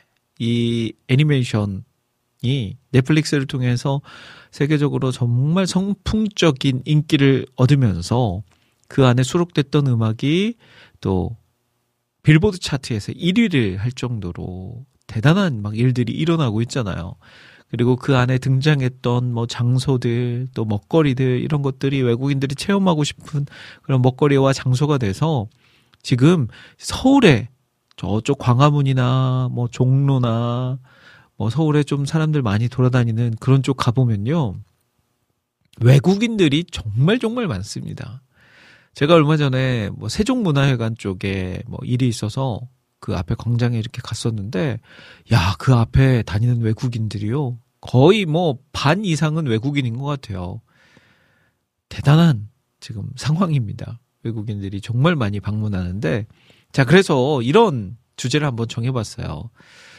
Speaker 3: 이 애니메이션이 넷플릭스를 통해서 세계적으로 정말 선풍적인 인기를 얻으면서 그 안에 수록됐던 음악이 또 빌보드 차트에서 일 위를 할 정도로 대단한 막 일들이 일어나고 있잖아요. 그리고 그 안에 등장했던 뭐 장소들 또 먹거리들 이런 것들이 외국인들이 체험하고 싶은 그런 먹거리와 장소가 돼서 지금 서울에 저쪽 광화문이나 뭐 종로나 뭐 서울에 좀 사람들 많이 돌아다니는 그런 쪽 가보면요. 외국인들이 정말 정말 많습니다. 제가 얼마 전에 뭐 세종문화회관 쪽에 뭐 일이 있어서 그 앞에 광장에 이렇게 갔었는데, 야, 그 앞에 다니는 외국인들이요. 거의 뭐 반 이상은 외국인인 것 같아요. 대단한 지금 상황입니다. 외국인들이 정말 많이 방문하는데, 자, 그래서 이런 주제를 한번 정해봤어요.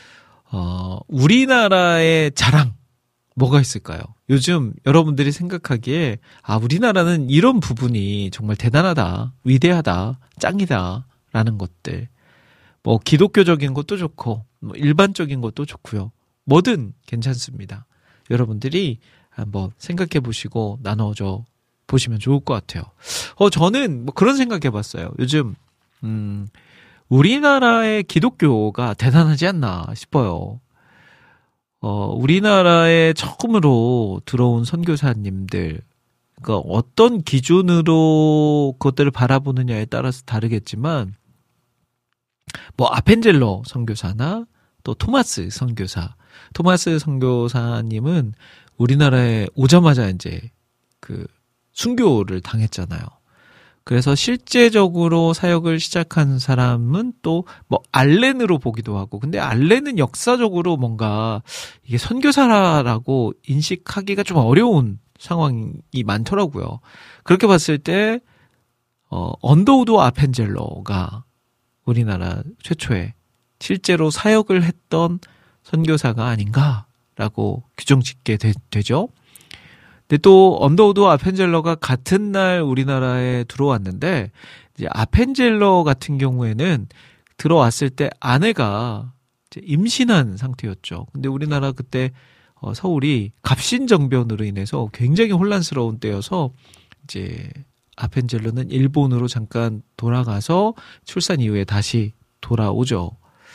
Speaker 3: 어, 우리나라의 자랑, 뭐가 있을까요? 요즘 여러분들이 생각하기에, 아, 우리나라는 이런 부분이 정말 대단하다, 위대하다, 짱이다, 라는 것들. 뭐, 기독교적인 것도 좋고, 뭐 일반적인 것도 좋고요. 뭐든 괜찮습니다. 여러분들이 한번 생각해 보시고 나눠줘 보시면 좋을 것 같아요. 어, 저는 뭐 그런 생각해 봤어요. 요즘, 음, 우리나라의 기독교가 대단하지 않나 싶어요. 어, 우리나라에 처음으로 들어온 선교사님들, 그러니까 어떤 기준으로 그것들을 바라보느냐에 따라서 다르겠지만, 뭐, 아펜젤러 선교사나 또 토마스 선교사, 토마스 선교사님은 우리나라에 오자마자 이제 그 순교를 당했잖아요. 그래서 실제적으로 사역을 시작한 사람은 또 뭐 알렌으로 보기도 하고, 근데 알렌은 역사적으로 뭔가 이게 선교사라고 인식하기가 좀 어려운 상황이 많더라고요. 그렇게 봤을 때 어, 언더우드 아펜젤러가 우리나라 최초의 실제로 사역을 했던 선교사가 아닌가라고 규정짓게 되, 되죠. 근데 또 언더우드 아펜젤러가 같은 날 우리나라에 들어왔는데, 이제 아펜젤러 같은 경우에는 들어왔을 때 아내가 이제 임신한 상태였죠. 근데 우리나라 그때 어, 서울이 갑신정변으로 인해서 굉장히 혼란스러운 때여서 이제 아펜젤러는 일본으로 잠깐 돌아가서 출산 이후에 다시 돌아오죠.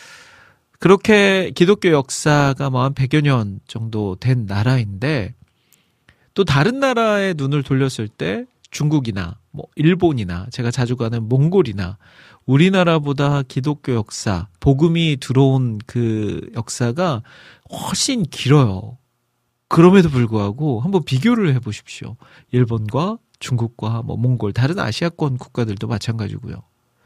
Speaker 3: 그렇게 기독교 역사가 뭐 한 백여 년 정도 된 나라인데, 또 다른 나라에 눈을 돌렸을 때 중국이나 뭐 일본이나 제가 자주 가는 몽골이나 우리나라보다 기독교 역사, 복음이 들어온 그 역사가 훨씬 길어요. 그럼에도 불구하고 한번 비교를 해보십시오. 일본과 중국과 뭐 몽골, 다른 아시아권 국가들도 마찬가지고요.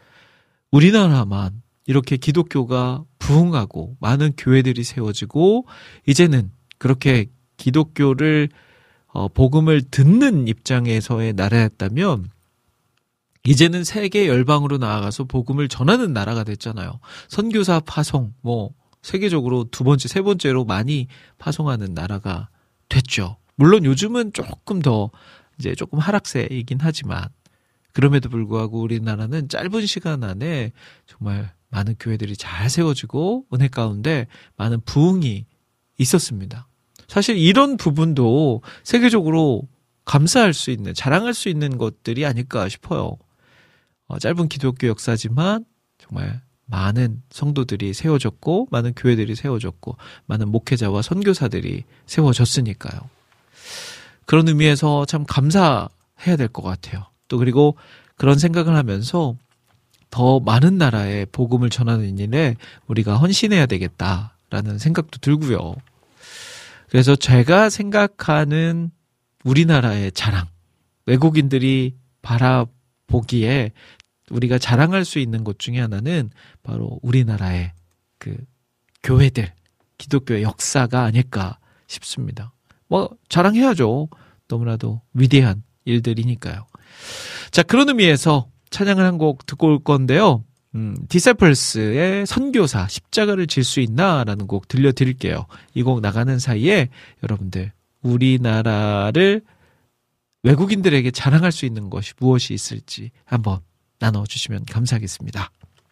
Speaker 3: 우리나라만 이렇게 기독교가 부흥하고 많은 교회들이 세워지고, 이제는 그렇게 기독교를 어, 복음을 듣는 입장에서의 나라였다면, 이제는 세계 열방으로 나아가서 복음을 전하는 나라가 됐잖아요. 선교사 파송, 뭐 세계적으로 두 번째, 세 번째로 많이 파송하는 나라가 됐죠. 물론 요즘은 조금 더 이제 조금 하락세이긴 하지만, 그럼에도 불구하고 우리나라는 짧은 시간 안에 정말 많은 교회들이 잘 세워지고 은혜 가운데 많은 부흥이 있었습니다. 사실 이런 부분도 세계적으로 감사할 수 있는, 자랑할 수 있는 것들이 아닐까 싶어요. 어, 짧은 기독교 역사지만 정말 많은 성도들이 세워졌고, 많은 교회들이 세워졌고, 많은 목회자와 선교사들이 세워졌으니까요. 그런 의미에서 참 감사해야 될 것 같아요. 또 그리고 그런 생각을 하면서 더 많은 나라에 복음을 전하는 일에 우리가 헌신해야 되겠다라는 생각도 들고요. 그래서 제가 생각하는 우리나라의 자랑, 외국인들이 바라보기에 우리가 자랑할 수 있는 것 중에 하나는 바로 우리나라의 그 교회들, 기독교의 역사가 아닐까 싶습니다. 뭐 자랑해야죠. 너무나도 위대한 일들이니까요. 자, 그런 의미에서 찬양을 한 곡 듣고 올 건데요. 음, 디세플스의 선교사 십자가를 질 수 있나? 라는 곡 들려드릴게요. 이 곡 나가는 사이에 여러분들 우리나라를 외국인들에게 자랑할 수 있는 것이 무엇이 있을지 한번 나눠주시면 감사하겠습니다.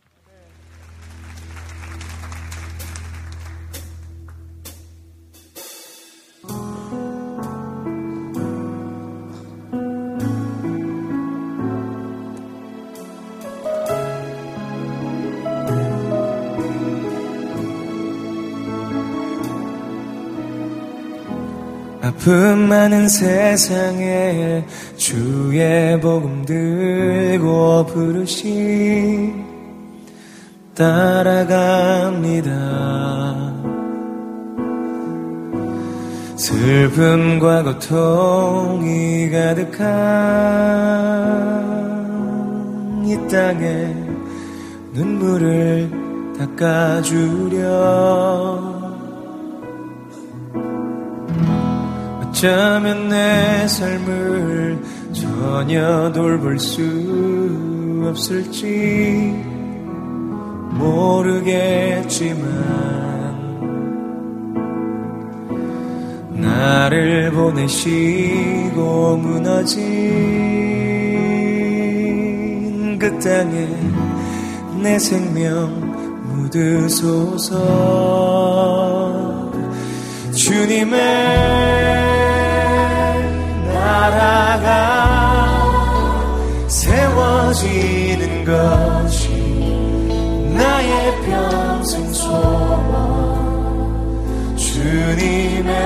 Speaker 2: 아픔 많은 세상에 주의 복음 들고 부르시 따라갑니다. 슬픔과 고통이 가득한 이 땅에 눈물을 닦아주려 어쩌면 내 삶을 전혀 돌볼 수 없을지 모르겠지만 나를 보내시고 무너진 그 땅에 내 생명 묻으소서. 주님의 나라가 세워지는 것이 나의 평생 소원. 주님의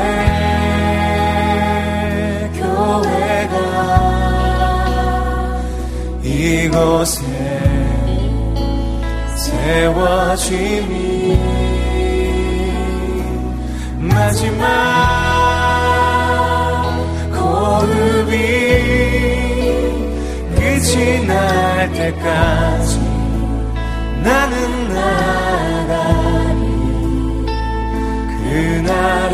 Speaker 2: 교회가 이곳에 세워지니 마지막 호흡이 끝이 날 때까지 나는 나가리. 그날에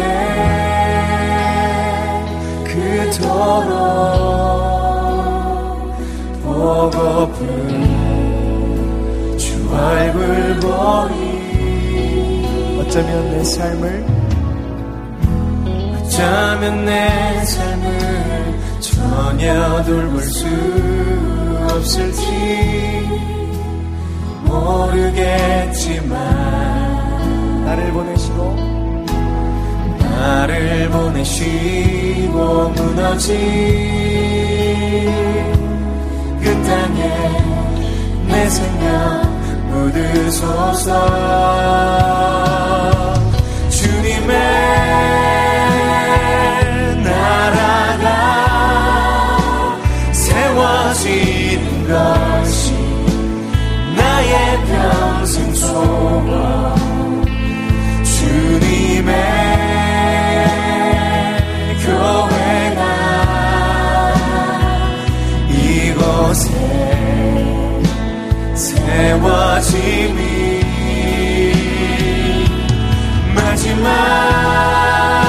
Speaker 2: 그토록 보고픈 주 얼굴 보리. 어쩌면 내 삶을 어쩌면 내 삶을 전혀 돌볼 수 없을지 모르겠지만 나를 보내시고 나를 보내시고 무너진 그 땅에 내 생명 묻으소서. 주님의 나라가 세워지는 것이 나의 평생 소원. 주님의 교회가 이곳에 세워지니 마지막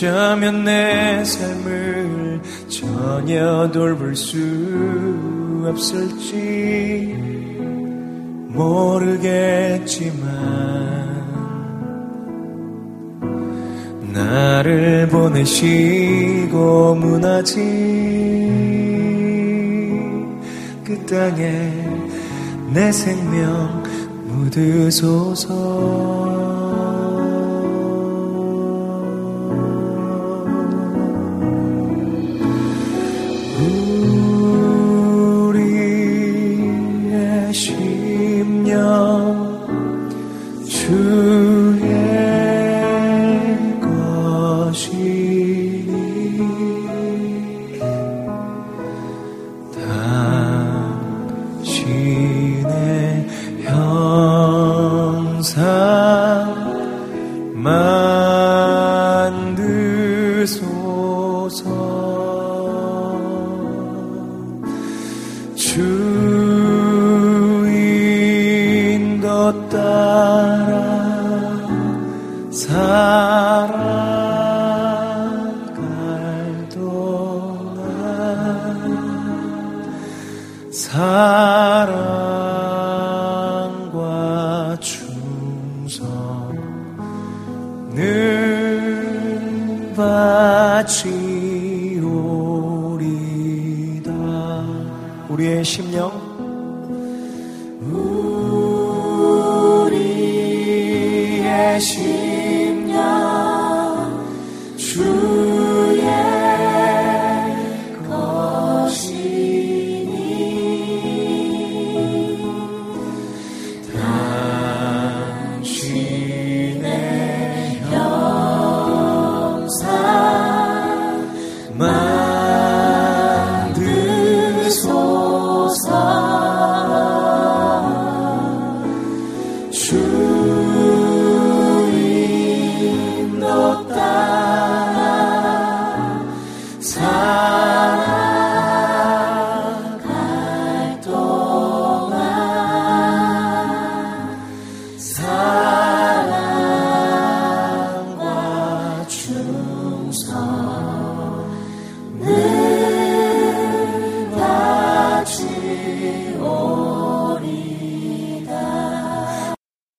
Speaker 2: 어쩌면 내 삶을 전혀 돌볼 수 없을지 모르겠지만 나를 보내시고 무너진 그 땅에 내 생명 묻으소서. 우리의 심령 주의 것이니 당신의 형상 만드소서. 주인도 따라 살아갈 동안 사랑과 충성을 바치오리다. 우리의 심령 우리의 심령 주의 것이니 당신의 형상 만드소서. 주인도 따라 살아갈 동안 사랑과 충성을 바치오리다.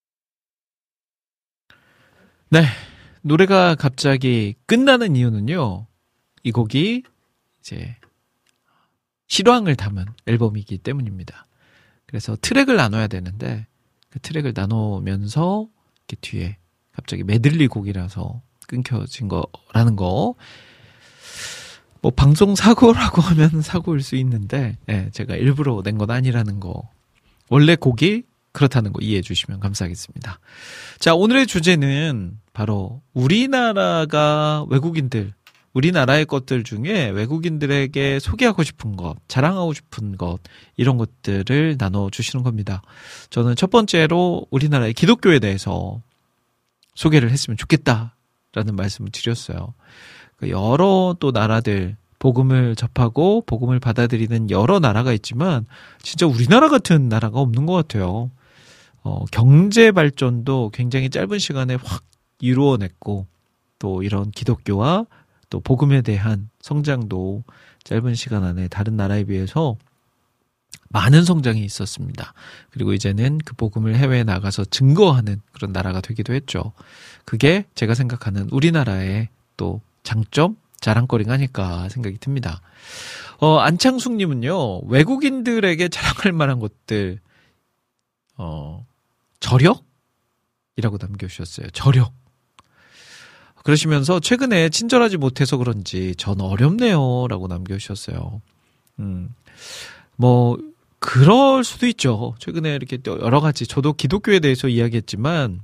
Speaker 3: 네, 노래가 갑자기 끝나는 이유는요, 이 곡이 이제 실황을 담은 앨범이기 때문입니다. 그래서 트랙을 나눠야 되는데 그 트랙을 나누면서 이렇게 뒤에 갑자기 메들리 곡이라서 끊겨진 거라는 거. 뭐 방송 사고라고 하면 사고일 수 있는데, 예, 제가 일부러 낸 건 아니라는 거. 원래 곡이 그렇다는 거 이해해 주시면 감사하겠습니다. 자, 오늘의 주제는 바로 우리나라가 외국인들, 우리나라의 것들 중에 외국인들에게 소개하고 싶은 것, 자랑하고 싶은 것, 이런 것들을 나눠주시는 겁니다. 저는 첫 번째로 우리나라의 기독교에 대해서 소개를 했으면 좋겠다라는 말씀을 드렸어요. 여러 또 나라들, 복음을 접하고 복음을 받아들이는 여러 나라가 있지만 진짜 우리나라 같은 나라가 없는 것 같아요. 어, 경제 발전도 굉장히 짧은 시간에 확 이루어냈고, 또 이런 기독교와 또 복음에 대한 성장도 짧은 시간 안에 다른 나라에 비해서 많은 성장이 있었습니다. 그리고 이제는 그 복음을 해외에 나가서 증거하는 그런 나라가 되기도 했죠. 그게 제가 생각하는 우리나라의 또 장점, 자랑거리가 아닐까 생각이 듭니다. 어, 안창숙님은요, 외국인들에게 자랑할 만한 것들, 어, 저력이라고 남겨주셨어요. 저력. 그러시면서 최근에 친절하지 못해서 그런지 전 어렵네요 라고 남겨주셨어요. 음, 뭐 그럴 수도 있죠. 최근에 이렇게 여러 가지, 저도 기독교에 대해서 이야기했지만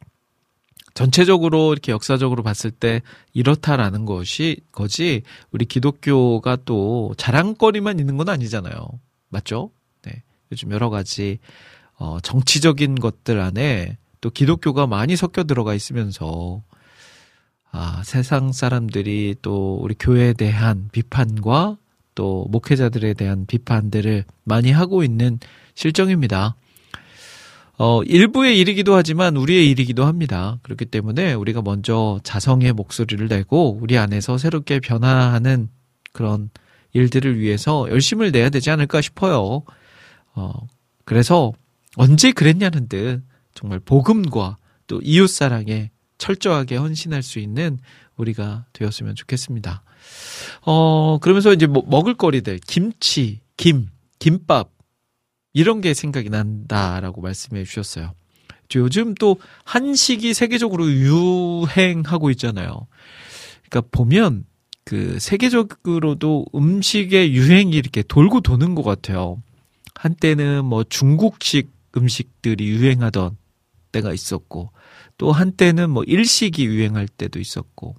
Speaker 3: 전체적으로 이렇게 역사적으로 봤을 때 이렇다라는 것이 거지, 우리 기독교가 또 자랑거리만 있는 건 아니잖아요. 맞죠? 네. 요즘 여러 가지 어, 정치적인 것들 안에 또 기독교가 많이 섞여 들어가 있으면서 아, 세상 사람들이 또 우리 교회에 대한 비판과 또 목회자들에 대한 비판들을 많이 하고 있는 실정입니다. 어, 일부의 일이기도 하지만 우리의 일이기도 합니다. 그렇기 때문에 우리가 먼저 자성의 목소리를 내고 우리 안에서 새롭게 변화하는 그런 일들을 위해서 열심을 내야 되지 않을까 싶어요. 어, 그래서 언제 그랬냐는 듯 정말 복음과 또 이웃사랑에 철저하게 헌신할 수 있는 우리가 되었으면 좋겠습니다. 어, 그러면서 이제 뭐 먹을거리들, 김치, 김, 김밥, 이런 게 생각이 난다라고 말씀해 주셨어요. 요즘 또 한식이 세계적으로 유행하고 있잖아요. 그러니까 보면 그 세계적으로도 음식의 유행이 이렇게 돌고 도는 것 같아요. 한때는 뭐 중국식 음식들이 유행하던 때가 있었고, 또 한때는 뭐 일식이 유행할 때도 있었고,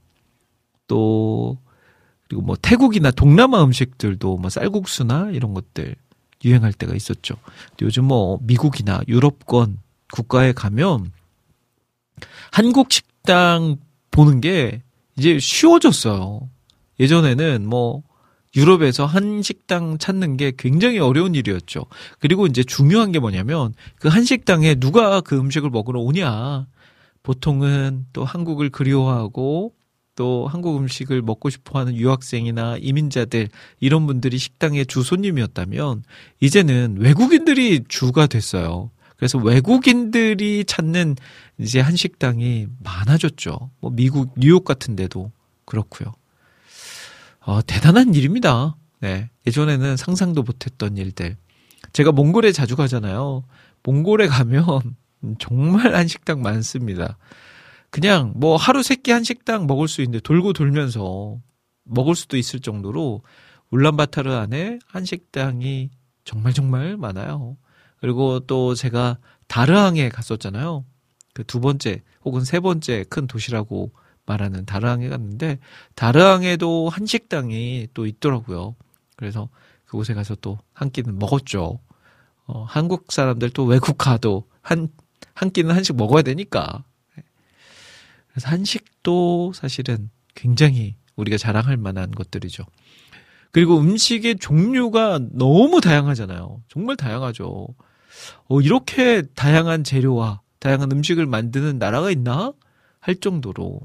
Speaker 3: 또 그리고 뭐 태국이나 동남아 음식들도 뭐 쌀국수나 이런 것들 유행할 때가 있었죠. 요즘 뭐 미국이나 유럽권 국가에 가면 한국 식당 보는 게 이제 쉬워졌어요. 예전에는 뭐 유럽에서 한식당 찾는 게 굉장히 어려운 일이었죠. 그리고 이제 중요한 게 뭐냐면 그 한식당에 누가 그 음식을 먹으러 오냐. 보통은 또 한국을 그리워하고 또 한국 음식을 먹고 싶어하는 유학생이나 이민자들, 이런 분들이 식당의 주 손님이었다면 이제는 외국인들이 주가 됐어요. 그래서 외국인들이 찾는 이제 한식당이 많아졌죠. 뭐 미국 뉴욕 같은 데도 그렇고요. 어, 대단한 일입니다. 네, 예전에는 상상도 못했던 일들. 제가 몽골에 자주 가잖아요. 몽골에 가면 정말 한식당 많습니다. 그냥 뭐 하루 세 끼 한식당 먹을 수 있는데 돌고 돌면서 먹을 수도 있을 정도로 울란바타르 안에 한식당이 정말 정말 많아요. 그리고 또 제가 다르항에 갔었잖아요. 그 두 번째 혹은 세 번째 큰 도시라고 말하는 다르항에 갔는데 다르항에도 한식당이 또 있더라고요. 그래서 그곳에 가서 또 한 끼는 먹었죠. 어, 한국 사람들 또 외국 가도 한, 한 끼는 한식 먹어야 되니까. 그래서 한식도 사실은 굉장히 우리가 자랑할 만한 것들이죠. 그리고 음식의 종류가 너무 다양하잖아요. 정말 다양하죠. 어, 이렇게 다양한 재료와 다양한 음식을 만드는 나라가 있나? 할 정도로.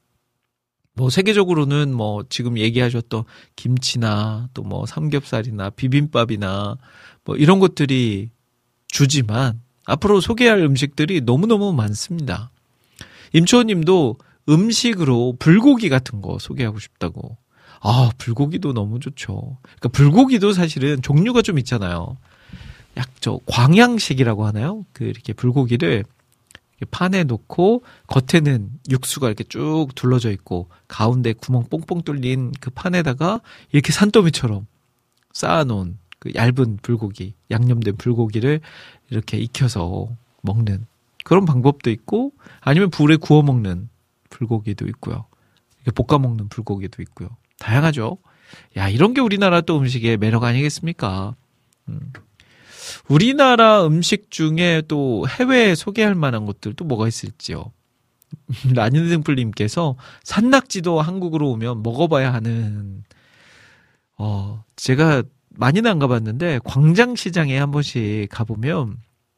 Speaker 3: 뭐 세계적으로는 뭐 지금 얘기하셨던 김치나 또 뭐 삼겹살이나 비빔밥이나 뭐 이런 것들이 주지만 앞으로 소개할 음식들이 너무너무 많습니다. 임초원 님도 음식으로 불고기 같은 거 소개하고 싶다고. 아, 불고기도 너무 좋죠. 그러니까 불고기도 사실은 종류가 좀 있잖아요. 약 저 광양식이라고 하나요? 그 이렇게 불고기를 이렇게 판에 놓고 겉에는 육수가 이렇게 쭉 둘러져 있고 가운데 구멍 뽕뽕 뚫린 그 판에다가 이렇게 산더미처럼 쌓아놓은 그 얇은 불고기, 양념된 불고기를 이렇게 익혀서 먹는 그런 방법도 있고, 아니면 불에 구워 먹는 불고기도 있고요. 이렇게 볶아 먹는 불고기도 있고요. 다양하죠. 야, 이런 게 우리나라 또 음식의 매력 아니겠습니까? 음. 우리나라 음식 중에 또 해외에 소개할 만한 것들 또 뭐가 있을지요? 라니등불님께서 산낙지도 한국으로 오면 먹어봐야 하는, 어, 제가 많이는 안 가봤는데 광장시장에 한 번씩 가보면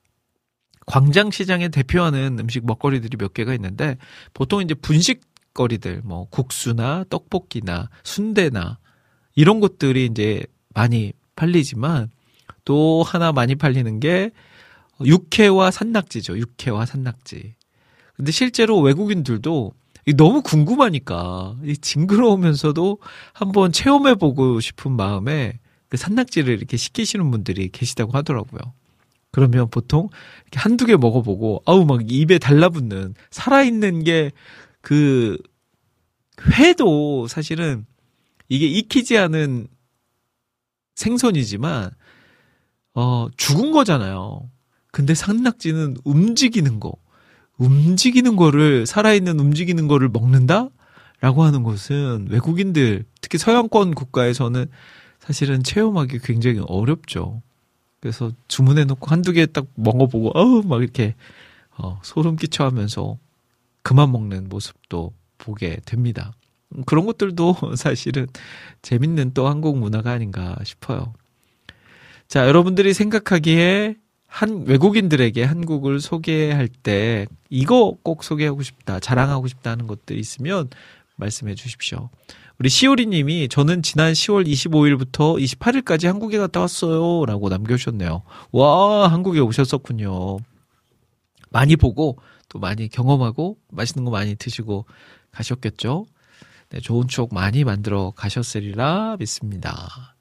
Speaker 3: 광장시장에 대표하는 음식 먹거리들이 몇 개가 있는데 보통 이제 분식거리들, 뭐 국수나 떡볶이나 순대나 이런 것들이 이제 많이 팔리지만 또 하나 많이 팔리는 게 육회와 산낙지죠. 육회와 산낙지. 근데 실제로 외국인들도 너무 궁금하니까 징그러우면서도 한번 체험해보고 싶은 마음에 그 산낙지를 이렇게 시키시는 분들이 계시다고 하더라고요. 그러면 보통 이렇게 한두 개 먹어보고 아우 막 입에 달라붙는, 살아있는 게 그 회도 사실은 이게 익히지 않은 생선이지만 어 죽은 거잖아요. 근데 산낙지는 움직이는 거, 움직이는 거를, 살아있는 움직이는 거를 먹는다? 라고 하는 것은 외국인들, 특히 서양권 국가에서는 사실은 체험하기 굉장히 어렵죠. 그래서 주문해놓고 한두 개 딱 먹어보고 어우 막 이렇게 어, 소름 끼쳐 하면서 그만 먹는 모습도 보게 됩니다. 그런 것들도 사실은 재밌는 또 한국 문화가 아닌가 싶어요. 자, 여러분들이 생각하기에 한 외국인들에게 한국을 소개할 때 이거 꼭 소개하고 싶다, 자랑하고 싶다 하는 것들 있으면 말씀해 주십시오. 우리 시오리 님이 저는 지난 시월 이십오일부터 이십팔일까지 한국에 갔다 왔어요 라고 남겨주셨네요. 와, 한국에 오셨었군요. 많이 보고 또 많이 경험하고 맛있는 거 많이 드시고 가셨겠죠. 네, 좋은 추억 많이 만들어 가셨으리라 믿습니다.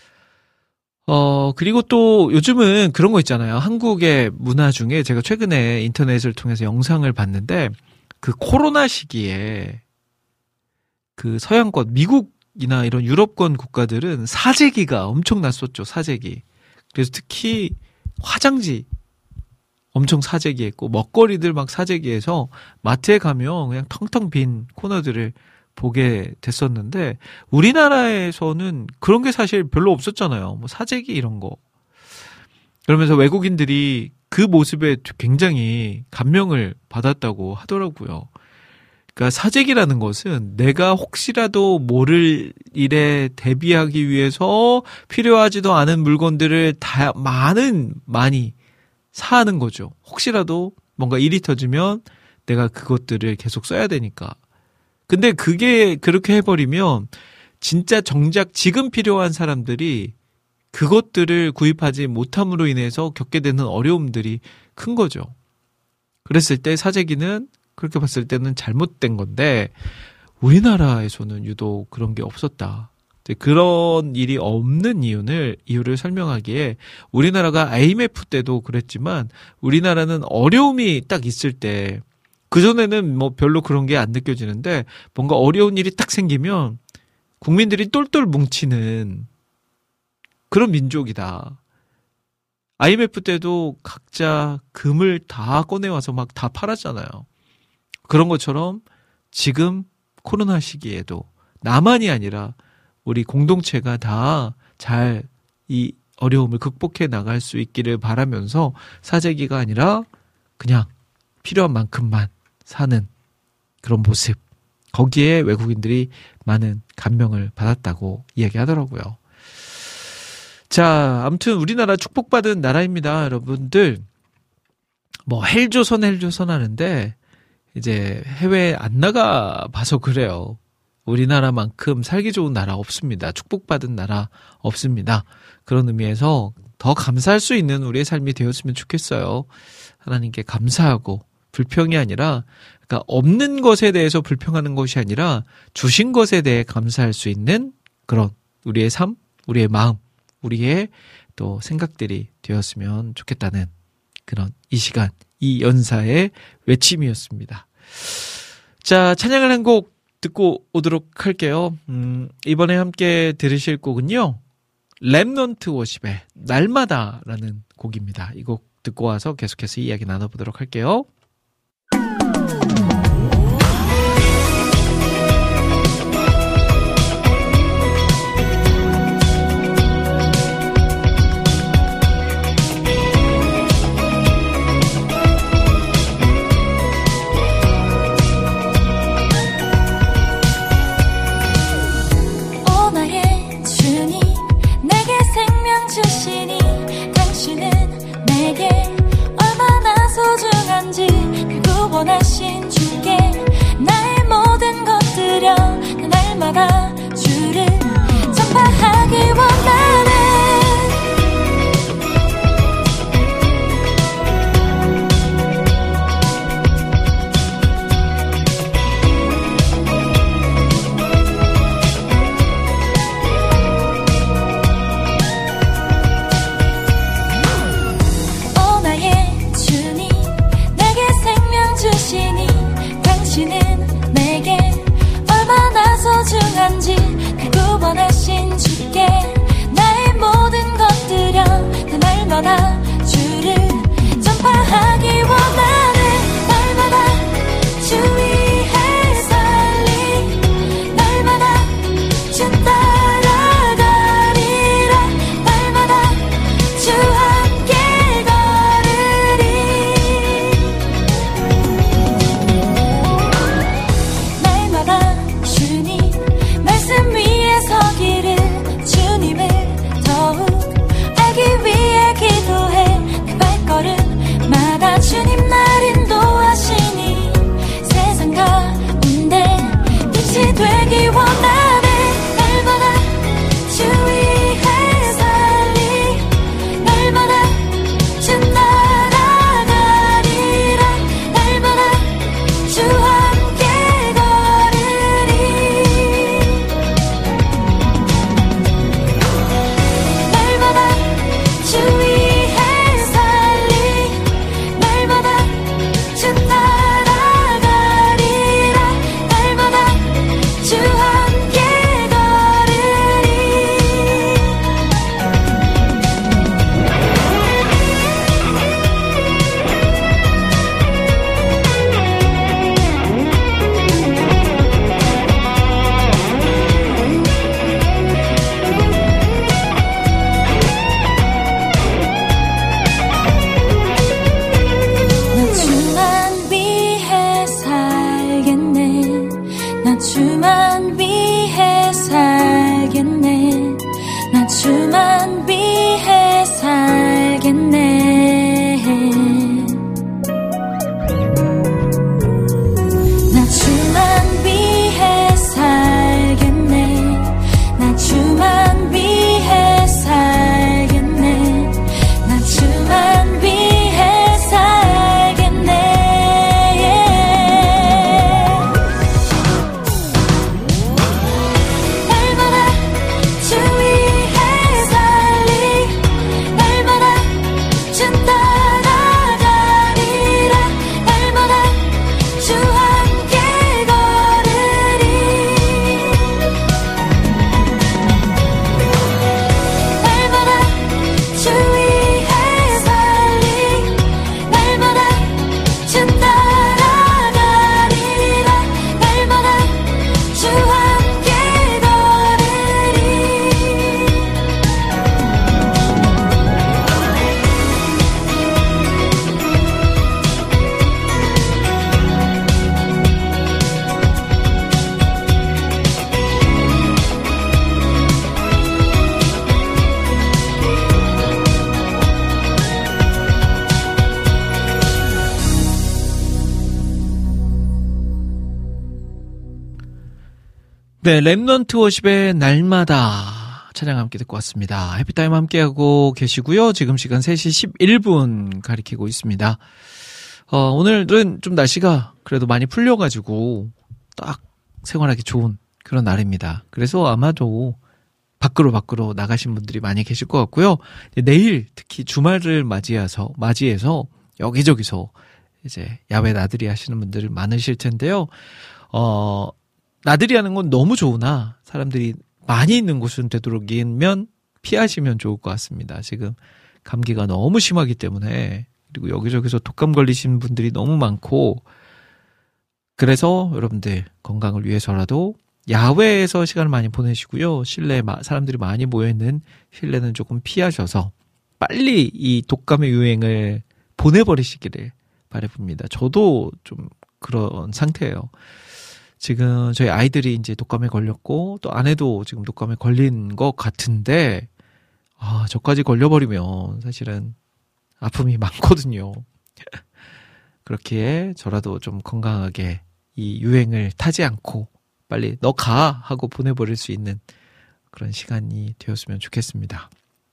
Speaker 3: 어, 그리고 또 요즘은 그런 거 있잖아요. 한국의 문화 중에 제가 최근에 인터넷을 통해서 영상을 봤는데 그 코로나 시기에 그 서양권, 미국이나 이런 유럽권 국가들은 사재기가 엄청 났었죠. 사재기. 그래서 특히 화장지 엄청 사재기했고 먹거리들 막 사재기해서 마트에 가면 그냥 텅텅 빈 코너들을 보게 됐었는데 우리나라에서는 그런 게 사실 별로 없었잖아요. 뭐 사재기 이런 거. 그러면서 외국인들이 그 모습에 굉장히 감명을 받았다고 하더라고요. 그러니까 사재기라는 것은 내가 혹시라도 모를 일에 대비하기 위해서 필요하지도 않은 물건들을 다 많은 많이 사는 거죠. 혹시라도 뭔가 일이 터지면 내가 그것들을 계속 써야 되니까. 근데 그게 그렇게 해버리면 진짜 정작 지금 필요한 사람들이 그것들을 구입하지 못함으로 인해서 겪게 되는 어려움들이 큰 거죠. 그랬을 때 사재기는 그렇게 봤을 때는 잘못된 건데 우리나라에서는 유독 그런 게 없었다. 그런 일이 없는 이유를, 이유를 설명하기에 우리나라가 아이엠에프 때도 그랬지만 우리나라는 어려움이 딱 있을 때 그전에는 뭐 별로 그런 게 안 느껴지는데 뭔가 어려운 일이 딱 생기면 국민들이 똘똘 뭉치는 그런 민족이다. 아이엠에프 때도 각자 금을 다 꺼내와서 막 다 팔았잖아요. 그런 것처럼 지금 코로나 시기에도 나만이 아니라 우리 공동체가 다 잘 이 어려움을 극복해 나갈 수 있기를 바라면서 사재기가 아니라 그냥 필요한 만큼만 사는 그런 모습. 거기에 외국인들이 많은 감명을 받았다고 이야기하더라고요. 자, 아무튼 우리나라 축복받은 나라입니다. 여러분들 뭐 헬조선 헬조선 하는데 이제 해외에 안 나가 봐서 그래요. 우리나라만큼 살기 좋은 나라 없습니다. 축복받은 나라 없습니다. 그런 의미에서 더 감사할 수 있는 우리의 삶이 되었으면 좋겠어요. 하나님께 감사하고 불평이 아니라 그러니까 없는 것에 대해서 불평하는 것이 아니라 주신 것에 대해 감사할 수 있는 그런 우리의 삶, 우리의 마음, 우리의 또 생각들이 되었으면 좋겠다는 그런 이 시간, 이 연사의 외침이었습니다. 자, 찬양을 한 곡 듣고 오도록 할게요. 음, 이번에 함께 들으실 곡은요. 렘넌트 워십의 날마다라는 곡입니다. 이 곡 듣고 와서 계속해서 이야기 나눠보도록 할게요.
Speaker 5: 원하신 주께 나의 모든 것들여 날마다 주를 전파하기 원하네. 오 나의 주님 내게 생명 주시니 당신은 내게 얼마나 소중한지 주만 위해 살겠네. 나 주만 위해 살겠네. 나 주만 위해 살겠네. 나 주만 위해 살겠네. 날마다 주 위해 살리. 날마다 주 따라가리라. 날마다 주 함께 걸으리. 날마다 주 위해 살리. 날마다 주 따라가리라. 날마다 주 함께 걸으리.
Speaker 3: 네, 랩넌트 워십의 날마다 찬양 함께 듣고 왔습니다. 해피타임 함께하고 계시고요. 지금 시간 세 시 십일 분 가리키고 있습니다. 어, 오늘은 좀 날씨가 그래도 많이 풀려가지고 딱 생활하기 좋은 그런 날입니다. 그래서 아마도 밖으로 밖으로 나가신 분들이 많이 계실 것 같고요. 내일 특히 주말을 맞이해서 맞이해서 여기저기서 이제 야외 나들이 하시는 분들 많으실 텐데요. 어, 나들이 하는 건 너무 좋으나 사람들이 많이 있는 곳은 되도록이면 피하시면 좋을 것 같습니다. 지금 감기가 너무 심하기 때문에, 그리고 여기저기서 독감 걸리신 분들이 너무 많고, 그래서 여러분들 건강을 위해서라도 야외에서 시간을 많이 보내시고요. 실내에 사람들이 많이 모여있는 실내는 조금 피하셔서 빨리 이 독감의 유행을 보내버리시기를 바라봅니다. 저도 좀 그런 상태예요. 지금 저희 아이들이 이제 독감에 걸렸고 또 아내도 지금 독감에 걸린 것 같은데, 아, 저까지 걸려버리면 사실은 아픔이 많거든요. 그렇기에 저라도 좀 건강하게 이 유행을 타지 않고 빨리 너 가 하고 보내버릴 수 있는 그런 시간이 되었으면 좋겠습니다.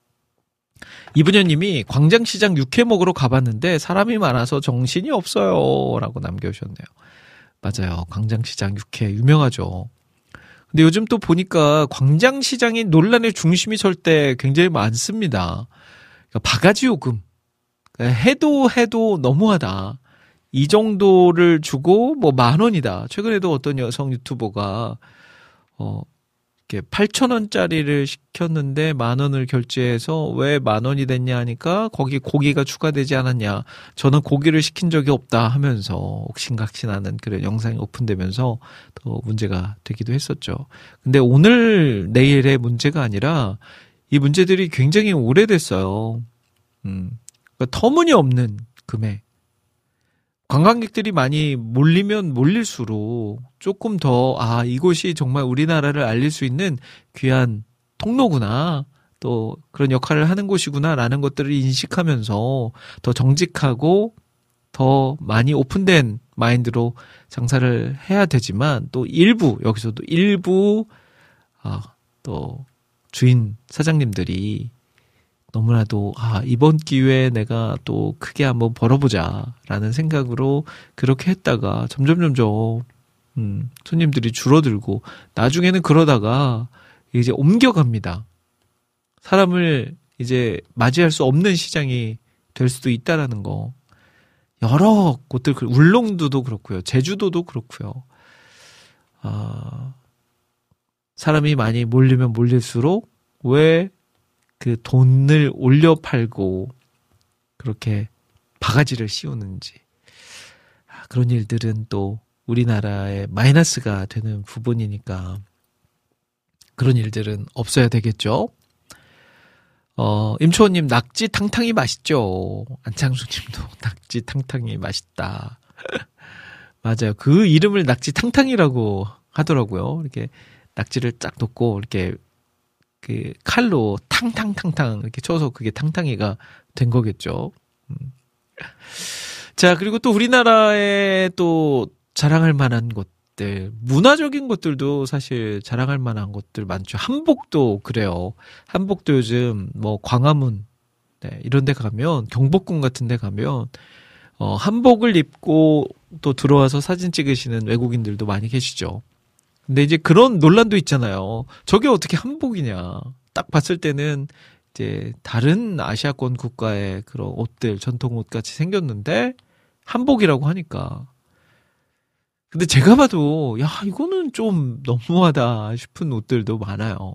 Speaker 3: 이분녀님이 광장시장 육회 먹으러 가봤는데 사람이 많아서 정신이 없어요 라고 남겨주셨네요. 맞아요. 광장시장 육회 유명하죠. 근데 요즘 또 보니까 광장시장이 논란의 중심이 설 때 굉장히 많습니다. 그러니까 바가지 요금. 그러니까 해도 해도 너무하다. 이 정도를 주고 뭐 만 원이다. 최근에도 어떤 여성 유튜버가 어 이렇게 팔천 원짜리를 시켰는데 만 원을 결제해서 왜 만 원이 됐냐 하니까 거기 고기가 추가되지 않았냐. 저는 고기를 시킨 적이 없다 하면서 옥신각신하는 그런 영상이 오픈되면서 더 문제가 되기도 했었죠. 근데 오늘 내일의 문제가 아니라 이 문제들이 굉장히 오래됐어요. 음, 그러니까 터무니없는 금액. 관광객들이 많이 몰리면 몰릴수록 조금 더, 아, 이곳이 정말 우리나라를 알릴 수 있는 귀한 통로구나, 또 그런 역할을 하는 곳이구나라는 것들을 인식하면서 더 정직하고 더 많이 오픈된 마인드로 장사를 해야 되지만, 또 일부, 여기서도 일부, 아, 또 주인 사장님들이 너무나도 아 이번 기회에 내가 또 크게 한번 벌어보자라는 생각으로 그렇게 했다가 점점 점점 음, 손님들이 줄어들고 나중에는 그러다가 이제 옮겨갑니다. 사람을 이제 맞이할 수 없는 시장이 될 수도 있다라는 거. 여러 곳들, 울릉도도 그렇고요, 제주도도 그렇고요. 아, 사람이 많이 몰리면 몰릴수록 왜 그 돈을 올려 팔고 그렇게 바가지를 씌우는지, 아, 그런 일들은 또 우리나라의 마이너스가 되는 부분이니까 그런 일들은 없어야 되겠죠. 어, 임초원님, 낙지 탕탕이 맛있죠. 안창수님도 낙지 탕탕이 맛있다. 맞아요. 그 이름을 낙지 탕탕이라고 하더라고요. 이렇게 낙지를 쫙 놓고 이렇게 그 칼로 탕탕탕탕 이렇게 쳐서 그게 탕탕이가 된 거겠죠. 음. 자, 그리고 또 우리나라에 또 자랑할 만한 것들, 문화적인 것들도 사실 자랑할 만한 것들 많죠. 한복도 그래요. 한복도 요즘 뭐 광화문 네, 이런 데 가면, 경복궁 같은 데 가면 어, 한복을 입고 또 들어와서 사진 찍으시는 외국인들도 많이 계시죠. 근데 이제 그런 논란도 있잖아요. 저게 어떻게 한복이냐. 딱 봤을 때는 이제 다른 아시아권 국가의 그런 옷들, 전통 옷 같이 생겼는데 한복이라고 하니까. 근데 제가 봐도 야, 이거는 좀 너무하다 싶은 옷들도 많아요.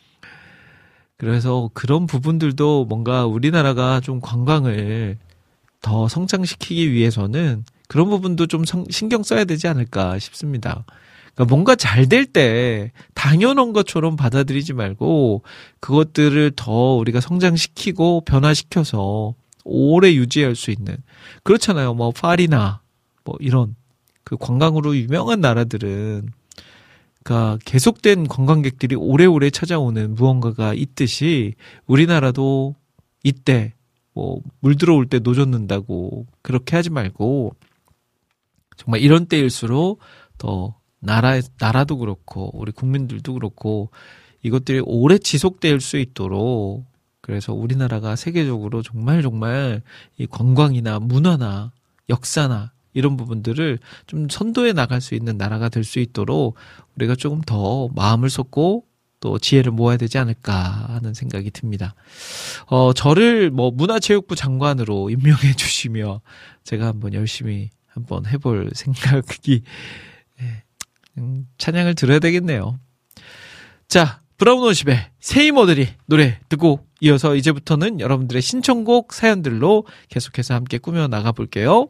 Speaker 3: 그래서 그런 부분들도 뭔가 우리나라가 좀 관광을 더 성장시키기 위해서는 그런 부분도 좀 성, 신경 써야 되지 않을까 싶습니다. 그러니까 뭔가 잘 될 때 당연한 것처럼 받아들이지 말고 그것들을 더 우리가 성장시키고 변화시켜서 오래 유지할 수 있는, 그렇잖아요. 뭐 파리나 뭐 이런 그 관광으로 유명한 나라들은 그러니까 계속된 관광객들이 오래오래 찾아오는 무언가가 있듯이 우리나라도 이때 뭐 물 들어올 때 노젓는다고 그렇게 하지 말고 정말 이런 때일수록 더 나라 나라도 그렇고 우리 국민들도 그렇고 이것들이 오래 지속될 수 있도록, 그래서 우리나라가 세계적으로 정말 정말 이 관광이나 문화나 역사나 이런 부분들을 좀 선도해 나갈 수 있는 나라가 될 수 있도록 우리가 조금 더 마음을 쏟고 또 지혜를 모아야 되지 않을까 하는 생각이 듭니다. 어, 저를 뭐 문화체육부 장관으로 임명해 주시며 제가 한번 열심히 한번 해볼 생각이, 음, 찬양을 들어야 되겠네요. 자, 브라운 오십의 세이머들이 노래 듣고 이어서 이제부터는 여러분들의 신청곡 사연들로 계속해서 함께 꾸며 나가 볼게요.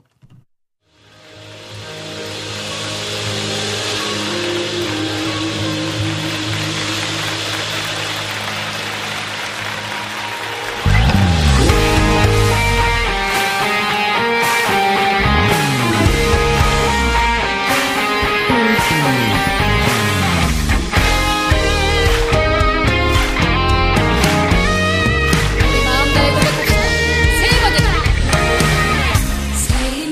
Speaker 5: Say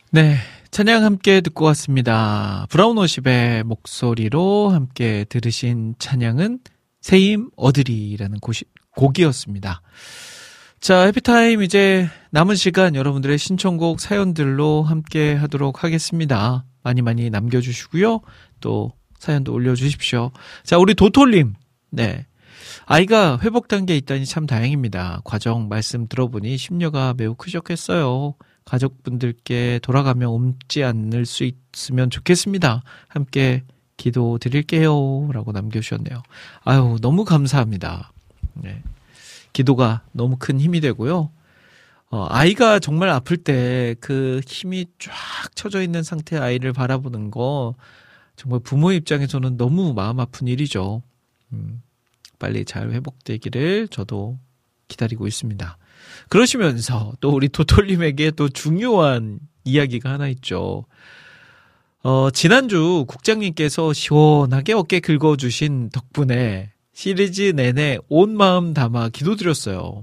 Speaker 3: 네, 찬양 함께 듣고 왔습니다. 브라운오십의 목소리로 함께 들으신 찬양은 새임 어드리라는 곳이, 곡이었습니다. 자, 해피타임 이제 남은 시간 여러분들의 신청곡 사연들로 함께 하도록 하겠습니다. 많이 많이 남겨주시고요. 또 사연도 올려주십시오. 자, 우리 도톨님. 네. 아이가 회복 단계에 있다니 참 다행입니다. 과정 말씀 들어보니 심려가 매우 크셨겠어요. 가족분들께 돌아가며 옮지 않을 수 있으면 좋겠습니다. 함께 기도 드릴게요. 라고 남겨주셨네요. 아유, 너무 감사합니다. 네. 기도가 너무 큰 힘이 되고요. 어, 아이가 정말 아플 때 그 힘이 쫙 쳐져 있는 상태의 아이를 바라보는 거 정말 부모 입장에서는 너무 마음 아픈 일이죠. 음, 빨리 잘 회복되기를 저도 기다리고 있습니다. 그러시면서 또 우리 도톨님에게 또 중요한 이야기가 하나 있죠. 어, 지난주 국장님께서 시원하게 어깨 긁어주신 덕분에 시리즈 내내 온 마음 담아 기도드렸어요.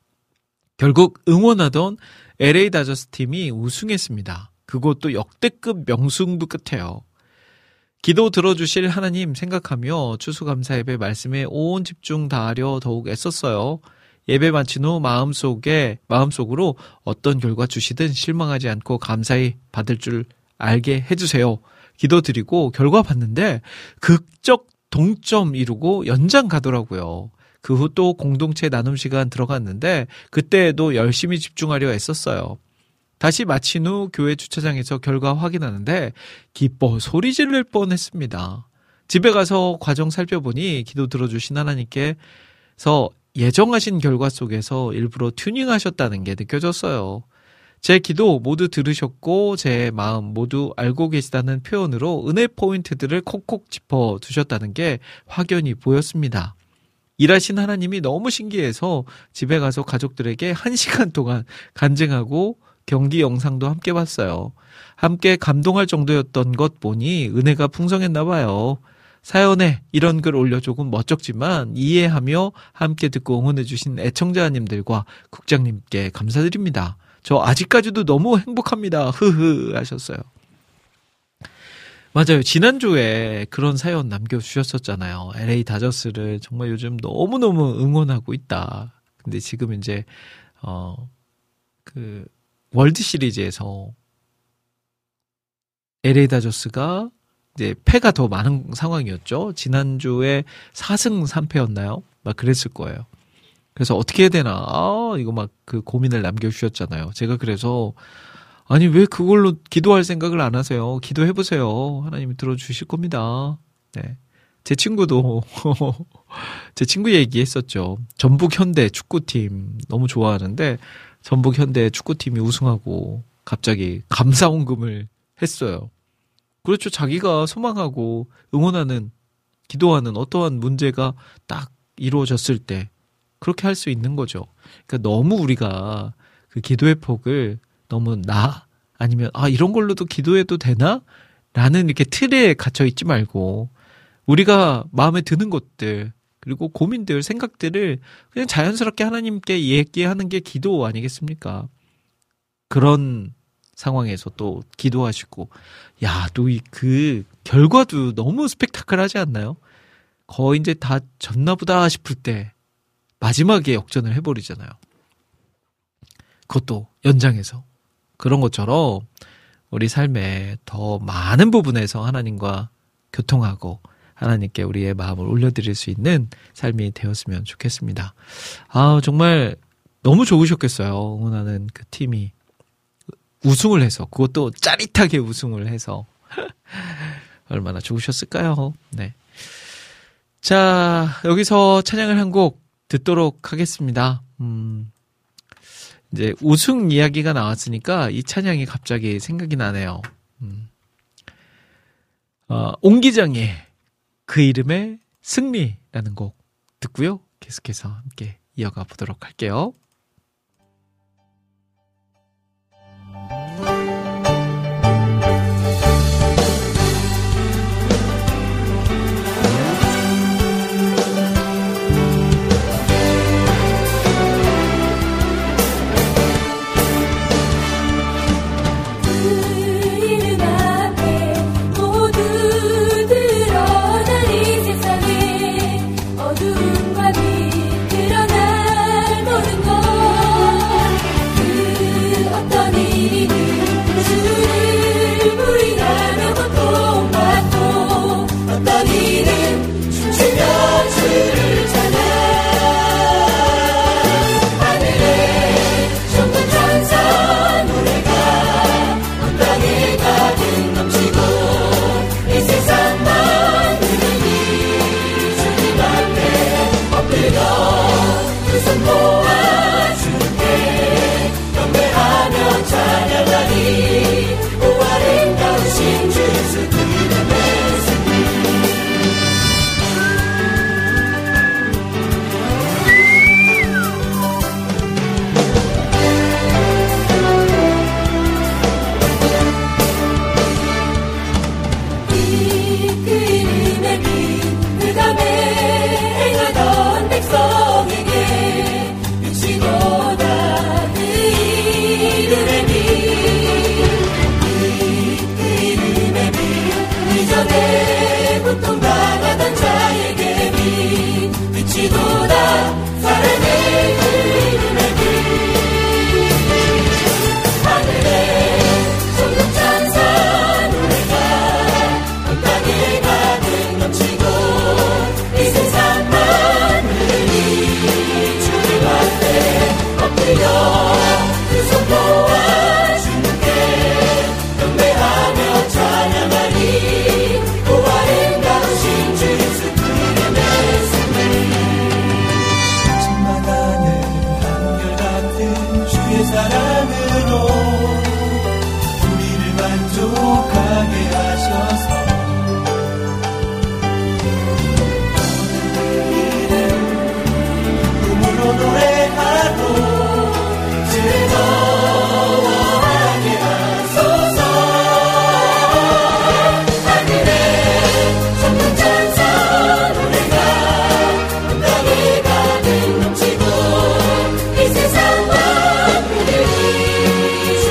Speaker 3: 결국 응원하던 엘에이 다저스 팀이 우승했습니다. 그것도 역대급 명승부 끝에요. 기도 들어주실 하나님 생각하며 추수감사 예배 말씀에 온 집중 다하려 더욱 애썼어요. 예배 마친 후 마음속에, 마음속으로 어떤 결과 주시든 실망하지 않고 감사히 받을 줄 알게 해주세요. 기도 드리고 결과 봤는데 극적 동점 이루고 연장 가더라고요. 그 후 또 공동체 나눔 시간 들어갔는데 그때도 열심히 집중하려 애썼어요. 다시 마친 후 교회 주차장에서 결과 확인하는데 기뻐 소리 지를 뻔했습니다. 집에 가서 과정 살펴보니 기도 들어주신 하나님께서 예정하신 결과 속에서 일부러 튜닝하셨다는 게 느껴졌어요. 제 기도 모두 들으셨고 제 마음 모두 알고 계시다는 표현으로 은혜 포인트들을 콕콕 짚어두셨다는 게 확연히 보였습니다. 일하신 하나님이 너무 신기해서 집에 가서 가족들에게 한 시간 동안 간증하고 경기 영상도 함께 봤어요. 함께 감동할 정도였던 것 보니 은혜가 풍성했나 봐요. 사연에 이런 글 올려 조금 멋쩍지만 이해하며 함께 듣고 응원해주신 애청자님들과 국장님께 감사드립니다. 저 아직까지도 너무 행복합니다. 흐흐 하셨어요. 맞아요. 지난주에 그런 사연 남겨주셨었잖아요. 엘에이 다저스를 정말 요즘 너무너무 응원하고 있다. 근데 지금 이제 어, 그 월드 시리즈에서 엘에이 다저스가 이제 패가 더 많은 상황이었죠. 지난주에 사 승 삼 패였나요? 막 그랬을 거예요. 그래서 어떻게 해야 되나, 아, 이거 막 그 고민을 남겨주셨잖아요. 제가 그래서, 아니, 왜 그걸로 기도할 생각을 안 하세요? 기도해보세요. 하나님이 들어주실 겁니다. 네. 제 친구도, 제 친구 얘기했었죠. 전북 현대 축구팀 너무 좋아하는데, 전북 현대 축구팀이 우승하고, 갑자기 감사원금을 했어요. 그렇죠. 자기가 소망하고 응원하는, 기도하는 어떠한 문제가 딱 이루어졌을 때, 그렇게 할 수 있는 거죠. 그러니까 너무 우리가 그 기도의 폭을 너무 나 아니면 아 이런 걸로도 기도해도 되나? 라는 이렇게 틀에 갇혀 있지 말고 우리가 마음에 드는 것들 그리고 고민들 생각들을 그냥 자연스럽게 하나님께 얘기하는 게 기도 아니겠습니까? 그런 상황에서 또 기도하시고 야, 또 이 그 결과도 너무 스펙타클하지 않나요? 거의 이제 다 졌나 보다 싶을 때 마지막에 역전을 해버리잖아요. 그것도 연장해서. 그런 것처럼 우리 삶에 더 많은 부분에서 하나님과 교통하고 하나님께 우리의 마음을 올려드릴 수 있는 삶이 되었으면 좋겠습니다. 아, 정말 너무 좋으셨겠어요. 응원하는 그 팀이 우승을 해서, 그것도 짜릿하게 우승을 해서 얼마나 좋으셨을까요? 네. 자, 여기서 찬양을 한 곡 듣도록 하겠습니다. 음, 이제 우승 이야기가 나왔으니까 이 찬양이 갑자기 생각이 나네요. 음. 어, 옹기장의 그 이름의 승리라는 곡 듣고요. 계속해서 함께 이어가 보도록 할게요.
Speaker 5: 그 이름의 빛, 그 이름의 빛, 이전에 고통당하던 자에게 빛, 빛이 도다 사랑의 그 이름의 빛. 하늘에 천국 찬사 노래가 온 땅에 가득 넘치고 이 세상 만물이 주님 앞에 엎드려 그 손보아 주님께 경배하며 찬양하니 부활은 가우신 주 예수 그림의 승리.
Speaker 2: 아침마다 늘 한결같은 주의 사랑으로 우리를 만족하게 하셔서 꿈으로 노래하고 즐거워하게 하소서. 하늘에 천국 찬사 노래가 온 땅에 가득 넘치고 이 세상 만물이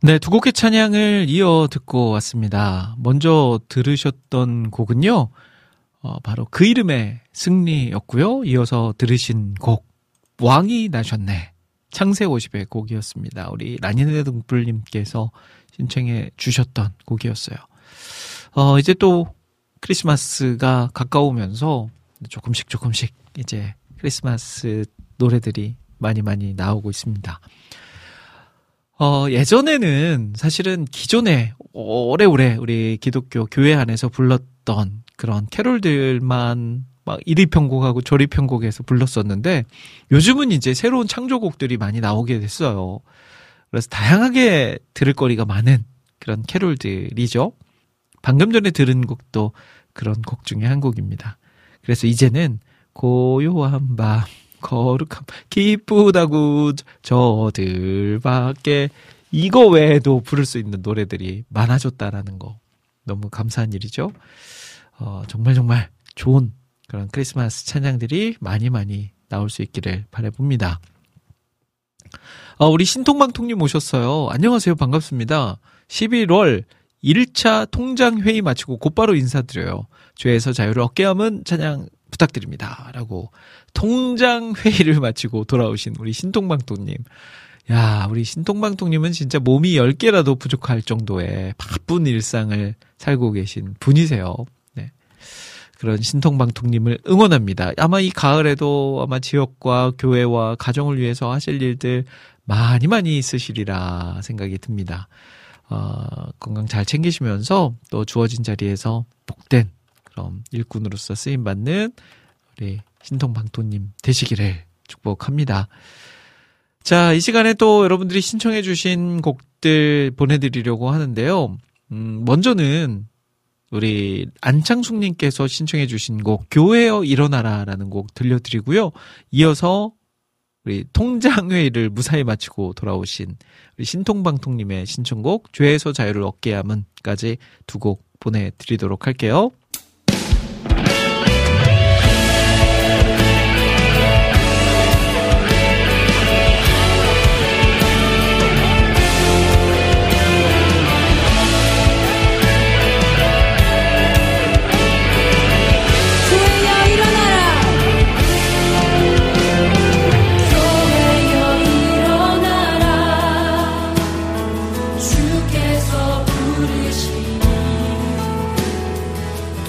Speaker 3: 네, 두 곡의 찬양을 이어 듣고 왔습니다. 먼저 들으셨던 곡은요, 어, 바로 그 이름의 승리였고요. 이어서 들으신 곡, 왕이 나셨네. 창세 오십의 곡이었습니다. 우리 라니네 등불님께서 신청해 주셨던 곡이었어요. 어, 이제 또 크리스마스가 가까우면서 조금씩 조금씩 이제 크리스마스 노래들이 많이 많이 나오고 있습니다. 어, 예전에는 사실은 기존에 오래오래 우리 기독교 교회 안에서 불렀던 그런 캐롤들만 막 이리 편곡하고 저리 편곡해서 불렀었는데 요즘은 이제 새로운 창조곡들이 많이 나오게 됐어요. 그래서 다양하게 들을 거리가 많은 그런 캐롤들이죠. 방금 전에 들은 곡도 그런 곡 중에 한 곡입니다. 그래서 이제는 고요한 밤 거룩함 기쁘다고 저들밖에 이거 외에도 부를 수 있는 노래들이 많아졌다라는 거 너무 감사한 일이죠. 어, 정말 정말 좋은 그런 크리스마스 찬양들이 많이 많이 나올 수 있기를 바라봅니다. 어, 우리 신통방통님 오셨어요. 안녕하세요. 반갑습니다. 십일월 일 차 통장회의 마치고 곧바로 인사드려요. 죄에서 자유를 얻게 함은 찬양 부탁드립니다. 라고 통장회의를 마치고 돌아오신 우리 신통방통님. 야, 우리 신통방통님은 진짜 몸이 열 개라도 부족할 정도의 바쁜 일상을 살고 계신 분이세요. 네. 그런 신통방통님을 응원합니다. 아마 이 가을에도 아마 지역과 교회와 가정을 위해서 하실 일들 많이 많이 있으시리라 생각이 듭니다. 어, 건강 잘 챙기시면서 또 주어진 자리에서 복된 그럼 일꾼으로서 쓰임받는 우리 신통방토님 되시기를 축복합니다. 자, 이 시간에 또 여러분들이 신청해 주신 곡들 보내드리려고 하는데요. 음, 먼저는 우리 안창숙님께서 신청해 주신 곡 교회여 일어나라라는 곡 들려드리고요. 이어서 우리 통장회의를 무사히 마치고 돌아오신 우리 신통방통님의 신청곡 죄에서 자유를 얻게 함은까지 두 곡 보내드리도록 할게요.
Speaker 5: 주께서 부르시니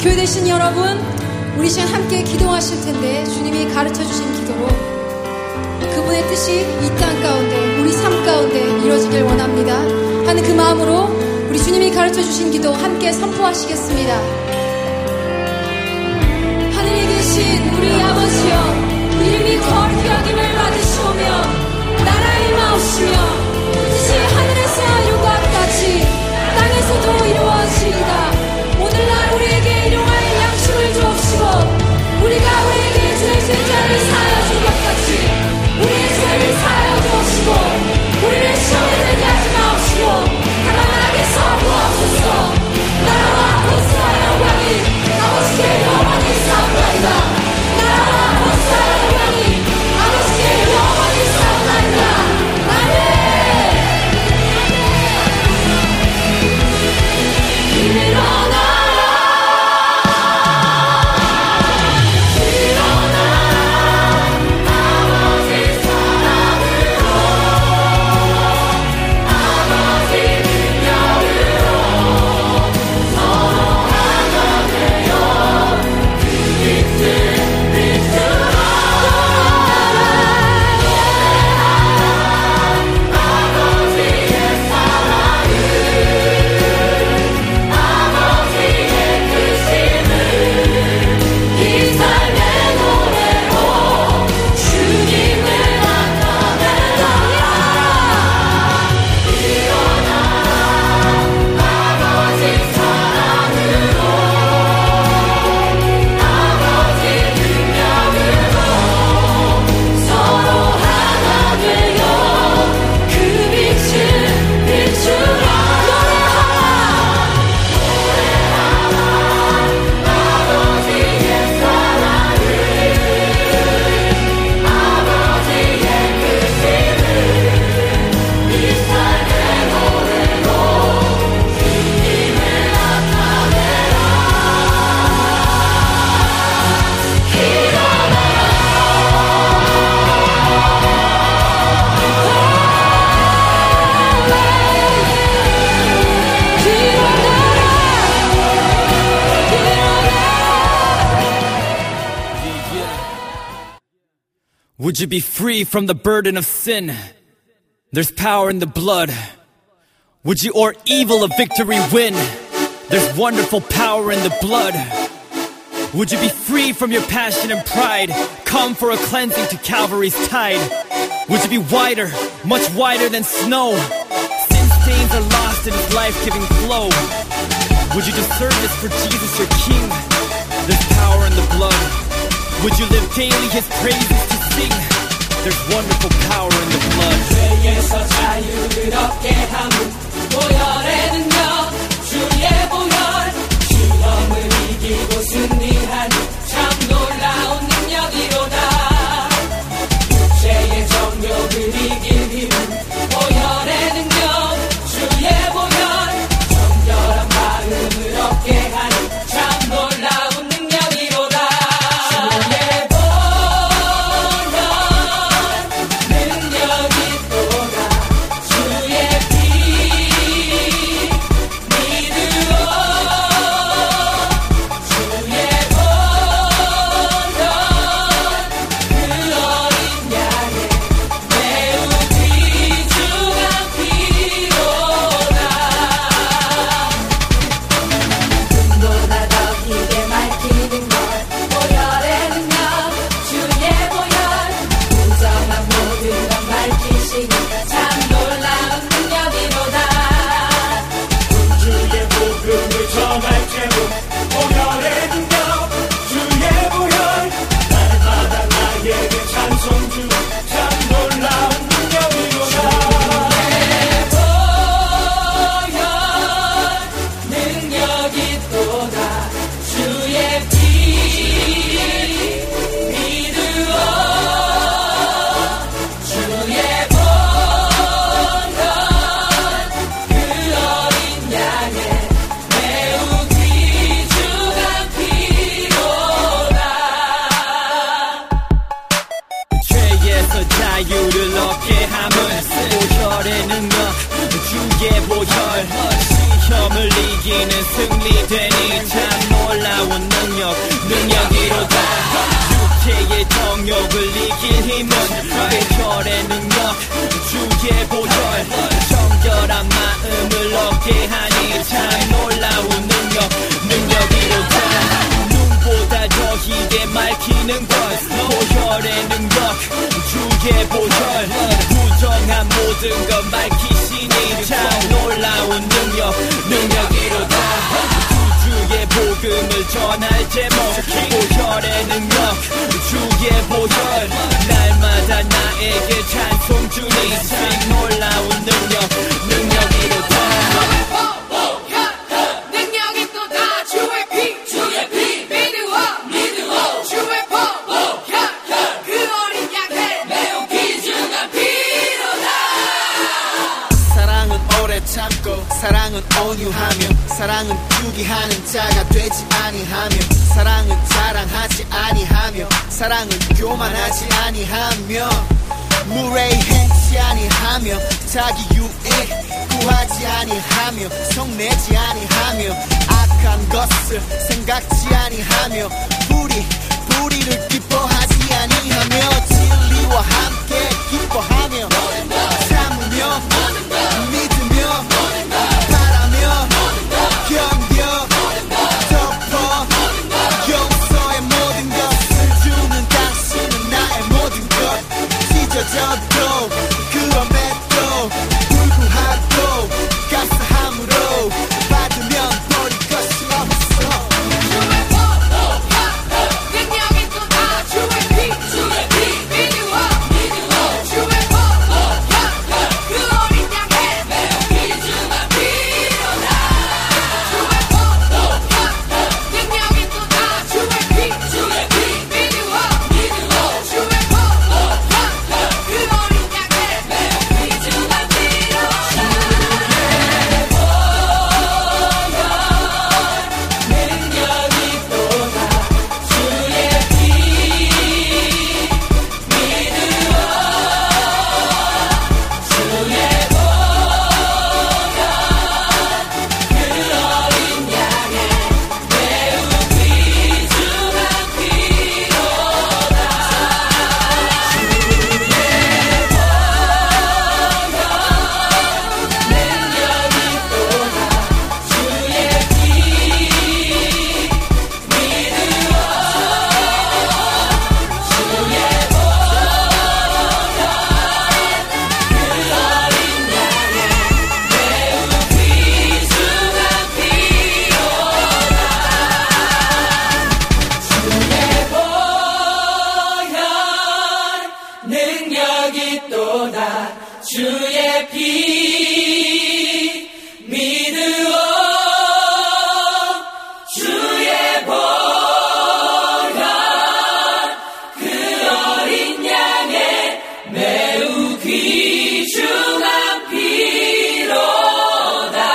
Speaker 9: 교회 되신 여러분, 우리 시간 함께 기도하실 텐데 주님이 가르쳐주신 기도로 그분의 뜻이 이 땅 가운데 우리 삶 가운데 이루어지길 원합니다 하는 그 마음으로 우리 주님이 가르쳐주신 기도 함께 선포하시겠습니다. 하늘에 계신 우리 아버지여, 이름이 거룩히 여김을 받으시오며 나라의 마옵시며 뜻이 하늘에서 이룬과 같이 땅에서도 이루어지이다. 오늘날 우리에게 일용할 양식을 주옵시고 우리가 우리에게 죄 죄자를 사하여 준 것 같이 우리의 죄를 사하여 주옵시고 우리를 시험에 들게 하지 마옵시고 다만 악에서 구하옵소서. 나라와 권세와 영광이 아버지께 영원히 사옵나이다. 나라와 권세와 영광이 아버지께 영원히 사옵나이다. 아멘. 일어나
Speaker 10: Would you be free from the burden of sin? There's power in the blood. Would you o'er evil a victory win? There's wonderful power in the blood. Would you be free from your passion and pride? Come for a cleansing to Calvary's tide. Would you be whiter, much whiter than snow? Sin stains are lost in His life-giving flow. Would you do service for Jesus your King? There's power in the blood. Would you live daily His praises to sing? There's wonderful power in the blood.
Speaker 5: 죄에서 자유를 얻게 함은 보혈의 능력, 주의 보혈, 시험을 이기고 승리하는 참 놀라운 능력이로다. 죄의 정욕을 이길 힘은 보혈의 능력, 주의 보혈, 정결한 마음을 얻게 하는 참 놀라운 능력이로다. 주의 보혈 능력이 또다. 주의 피 믿으오.
Speaker 10: 정욕을 이길 힘은 대결의 능력 주의 보혈 정결한 마음을 얻게 하니 참 놀라운 능력 능력이로다 눈보다 더 희게 밝히는 것 보혈의 능력 주의 보혈 부정한 모든 것 밝히시니 참 놀라운 능력 능력이로다 주의 복음을 전할 제목 보혈의 능력 주의 보혈 날마다 나에게 찬송 주니 참 놀라운 능력 능력이로다
Speaker 5: 능력이 또다 주의 피 주의 피 믿으어 믿으어 주의 보혈 그 어린 양의 매우 귀중한 피로다
Speaker 11: 사랑은 오래 참고 사랑은 온유하며 사랑은 주기하는 자가 되지 아니하며 사랑은 자랑하지 아니하며 사랑은 교만하지 아니하며 무례히 행치 아니하며 자기 유익 구하지 아니하며 성내지 아니하며 악한 것을 생각지 아니하며 불의 불의를 기뻐하지 아니하며 진리와 함께 기뻐하며 참으며 믿으며 바라며 견뎌 덮어 용서의 모든 것을 주는 당신은 나의 모든 것 찢어져도 그럼에도 불구하고 감사함으로 받으면 버릴 것이 없어
Speaker 5: 능력이 또다 주의 피 주의 피 믿으어 믿으어 주의 보혈 그 어린 양의 매우 귀중한 피로다 주의 보혈 능력이 또다 주의 피 주의 피 믿으어 믿으어 주의 보혈 그 어린 양의 매우 귀중한 피로다 능력이 또다 주의 피 믿으어 주의 보혈 그 어린 양의 매우 귀중한 피로다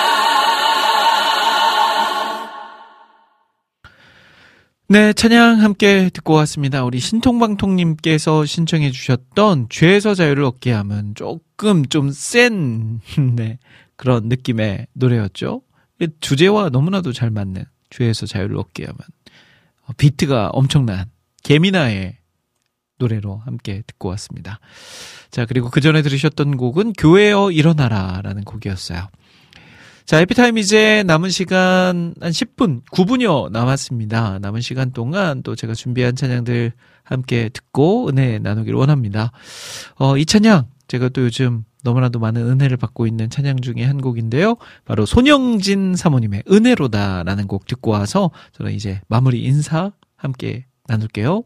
Speaker 3: 네, 찬양 함께 듣고 왔습니다. 우리 신통방통님께서 신청해 주셨던 죄에서 자유를 얻게 하면 조금 좀 센 네, 그런 느낌의 노래였죠. 주제와 너무나도 잘 맞는 죄에서 자유를 얻게 하면 비트가 엄청난 개미나의 노래로 함께 듣고 왔습니다. 자, 그리고 그 전에 들으셨던 곡은 교회여 일어나라 라는 곡이었어요. 자, 에피타임 이제 남은 시간 한 십 분, 구 분여 남았습니다. 남은 시간 동안 또 제가 준비한 찬양들 함께 듣고 은혜 나누기를 원합니다. 어, 이 찬양, 제가 또 요즘 너무나도 많은 은혜를 받고 있는 찬양 중에 한 곡인데요. 바로 손영진 사모님의 은혜로다라는 곡 듣고 와서 저는 이제 마무리 인사 함께 나눌게요.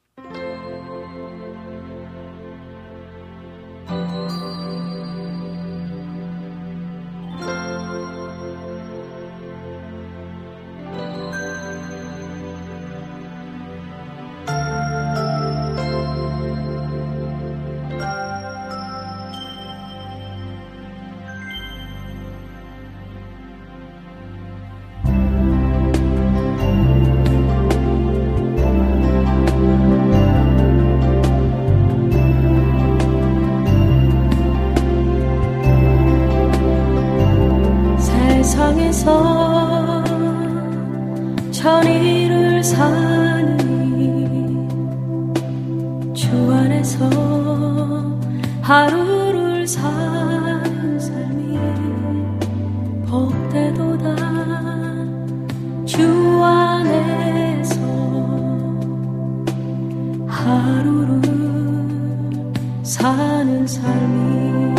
Speaker 12: 세상에서 천일을 사니 안에서 하루를 사는 삶이 복되도다. 주 안에서 하루를 사는 삶이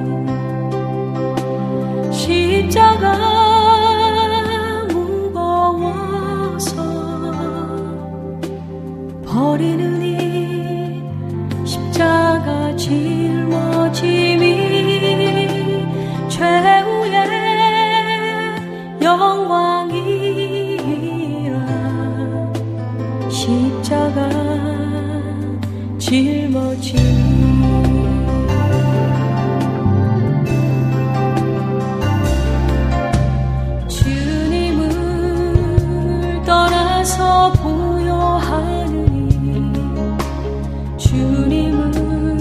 Speaker 12: 십자가 무거워서 버리는 이 십자가 짊어짐이 최후의 영광이라. 십자가 짊어짐이 주님을 떠나서 부요하느니 주님을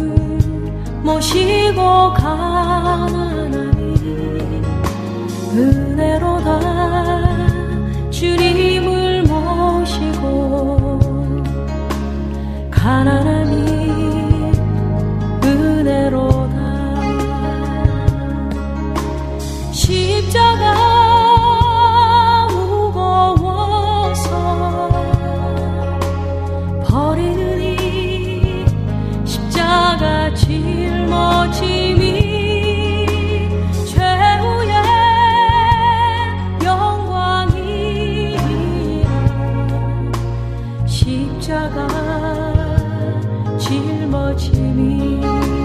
Speaker 12: 모시고 가나니 은혜로다. 주님을 모시고 가나니 은혜로다. 십자가 무거워서 버리는 이 십자가 짊어짐이 최후의 영광이라. 십자가 짊어짐이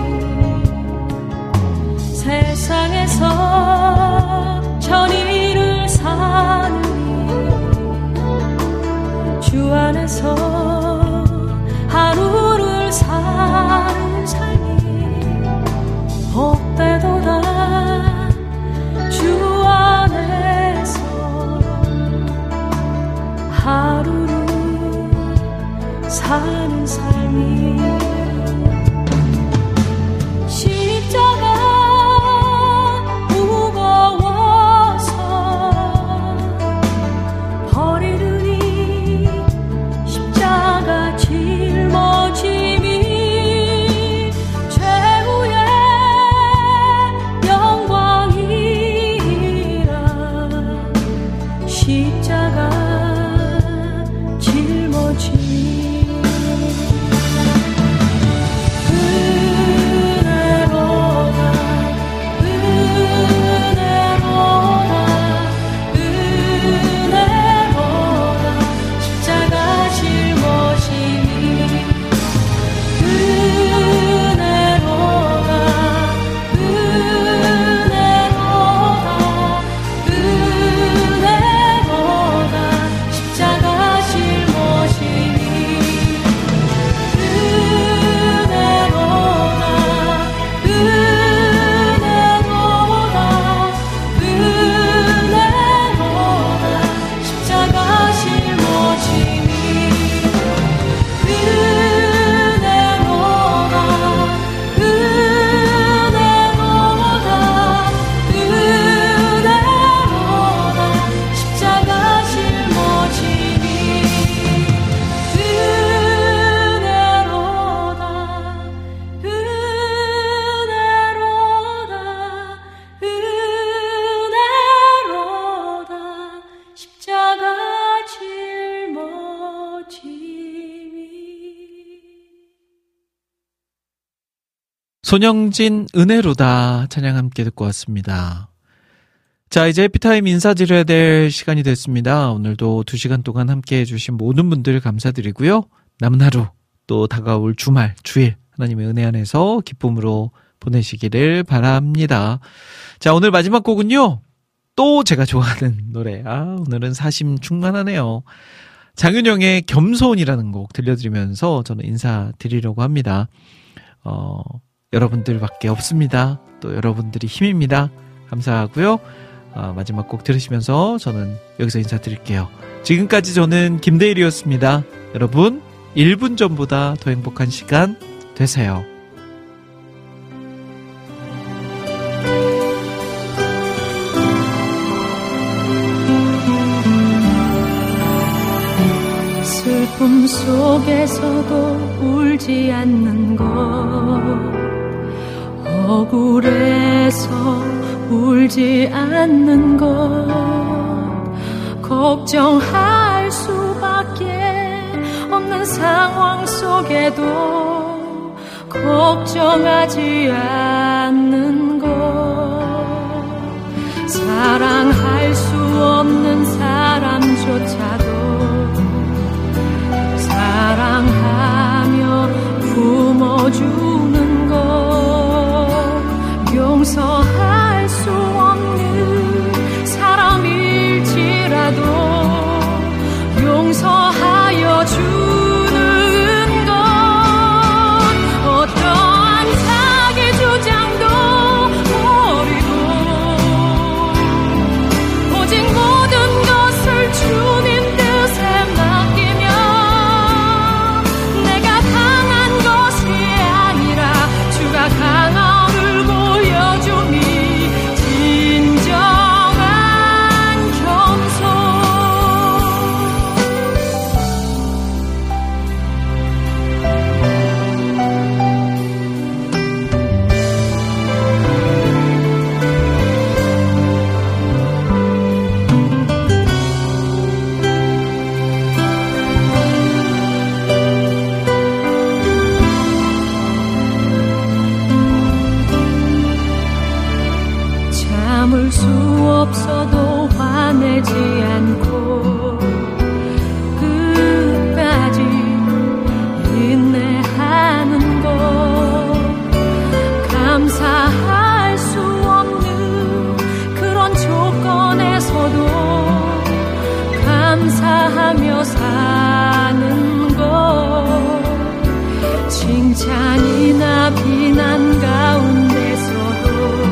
Speaker 12: 세상에서 천일을 사느니 주 안에서 하루를 사는 삶이 복되도다. 주 안에서 하루를 사는 삶이 십자가 무거워서 버리는 이 십자가 짊어짐이 최후의 영광이라. 십자가 짊어짐이
Speaker 3: 손영진 은혜로다 찬양 함께 듣고 왔습니다. 자, 이제 해피타임 인사드려야 될 시간이 됐습니다. 오늘도 두 시간 동안 함께 해주신 모든 분들 감사드리고요. 남은 하루 또 다가올 주말 주일 하나님의 은혜 안에서 기쁨으로 보내시기를 바랍니다. 자, 오늘 마지막 곡은요, 또 제가 좋아하는 노래. 아, 오늘은 사심 충만하네요. 장윤영의 겸손이라는 곡 들려드리면서 저는 인사드리려고 합니다. 어, 여러분들밖에 없습니다. 또 여러분들이 힘입니다. 감사하고요. 어, 마지막 곡 들으시면서 저는 여기서 인사드릴게요. 지금까지 저는 김대일이었습니다. 여러분 일 분 전보다 더 행복한 시간 되세요.
Speaker 12: 슬픔 속에서도 울지 않는 것, 억울해서 울지 않는 것, 걱정할 수밖에 없는 상황 속에도 걱정하지 않는 것, 사랑할 수 없는 사람조차도 사랑하며 품어주는 것, 용서할 수 없는 사람일지라도 용서하여 주는 것, 어떠한 자기 주장도 버리고 오직 모든 것을 주님 뜻에 맡기며 내가 강한 것이 아니라 주가 강함을 보여주니 진정한 겸손. 참을 수 없어도 화내지 않고 끝까지 인내하는 것, 감사할 수 없는 그런 조건에서도 감사하며 사는 것, 칭찬이나 비난 가운데서도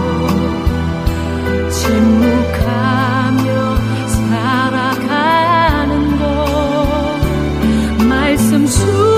Speaker 12: 침묵하며 살아가는 것, 말씀 수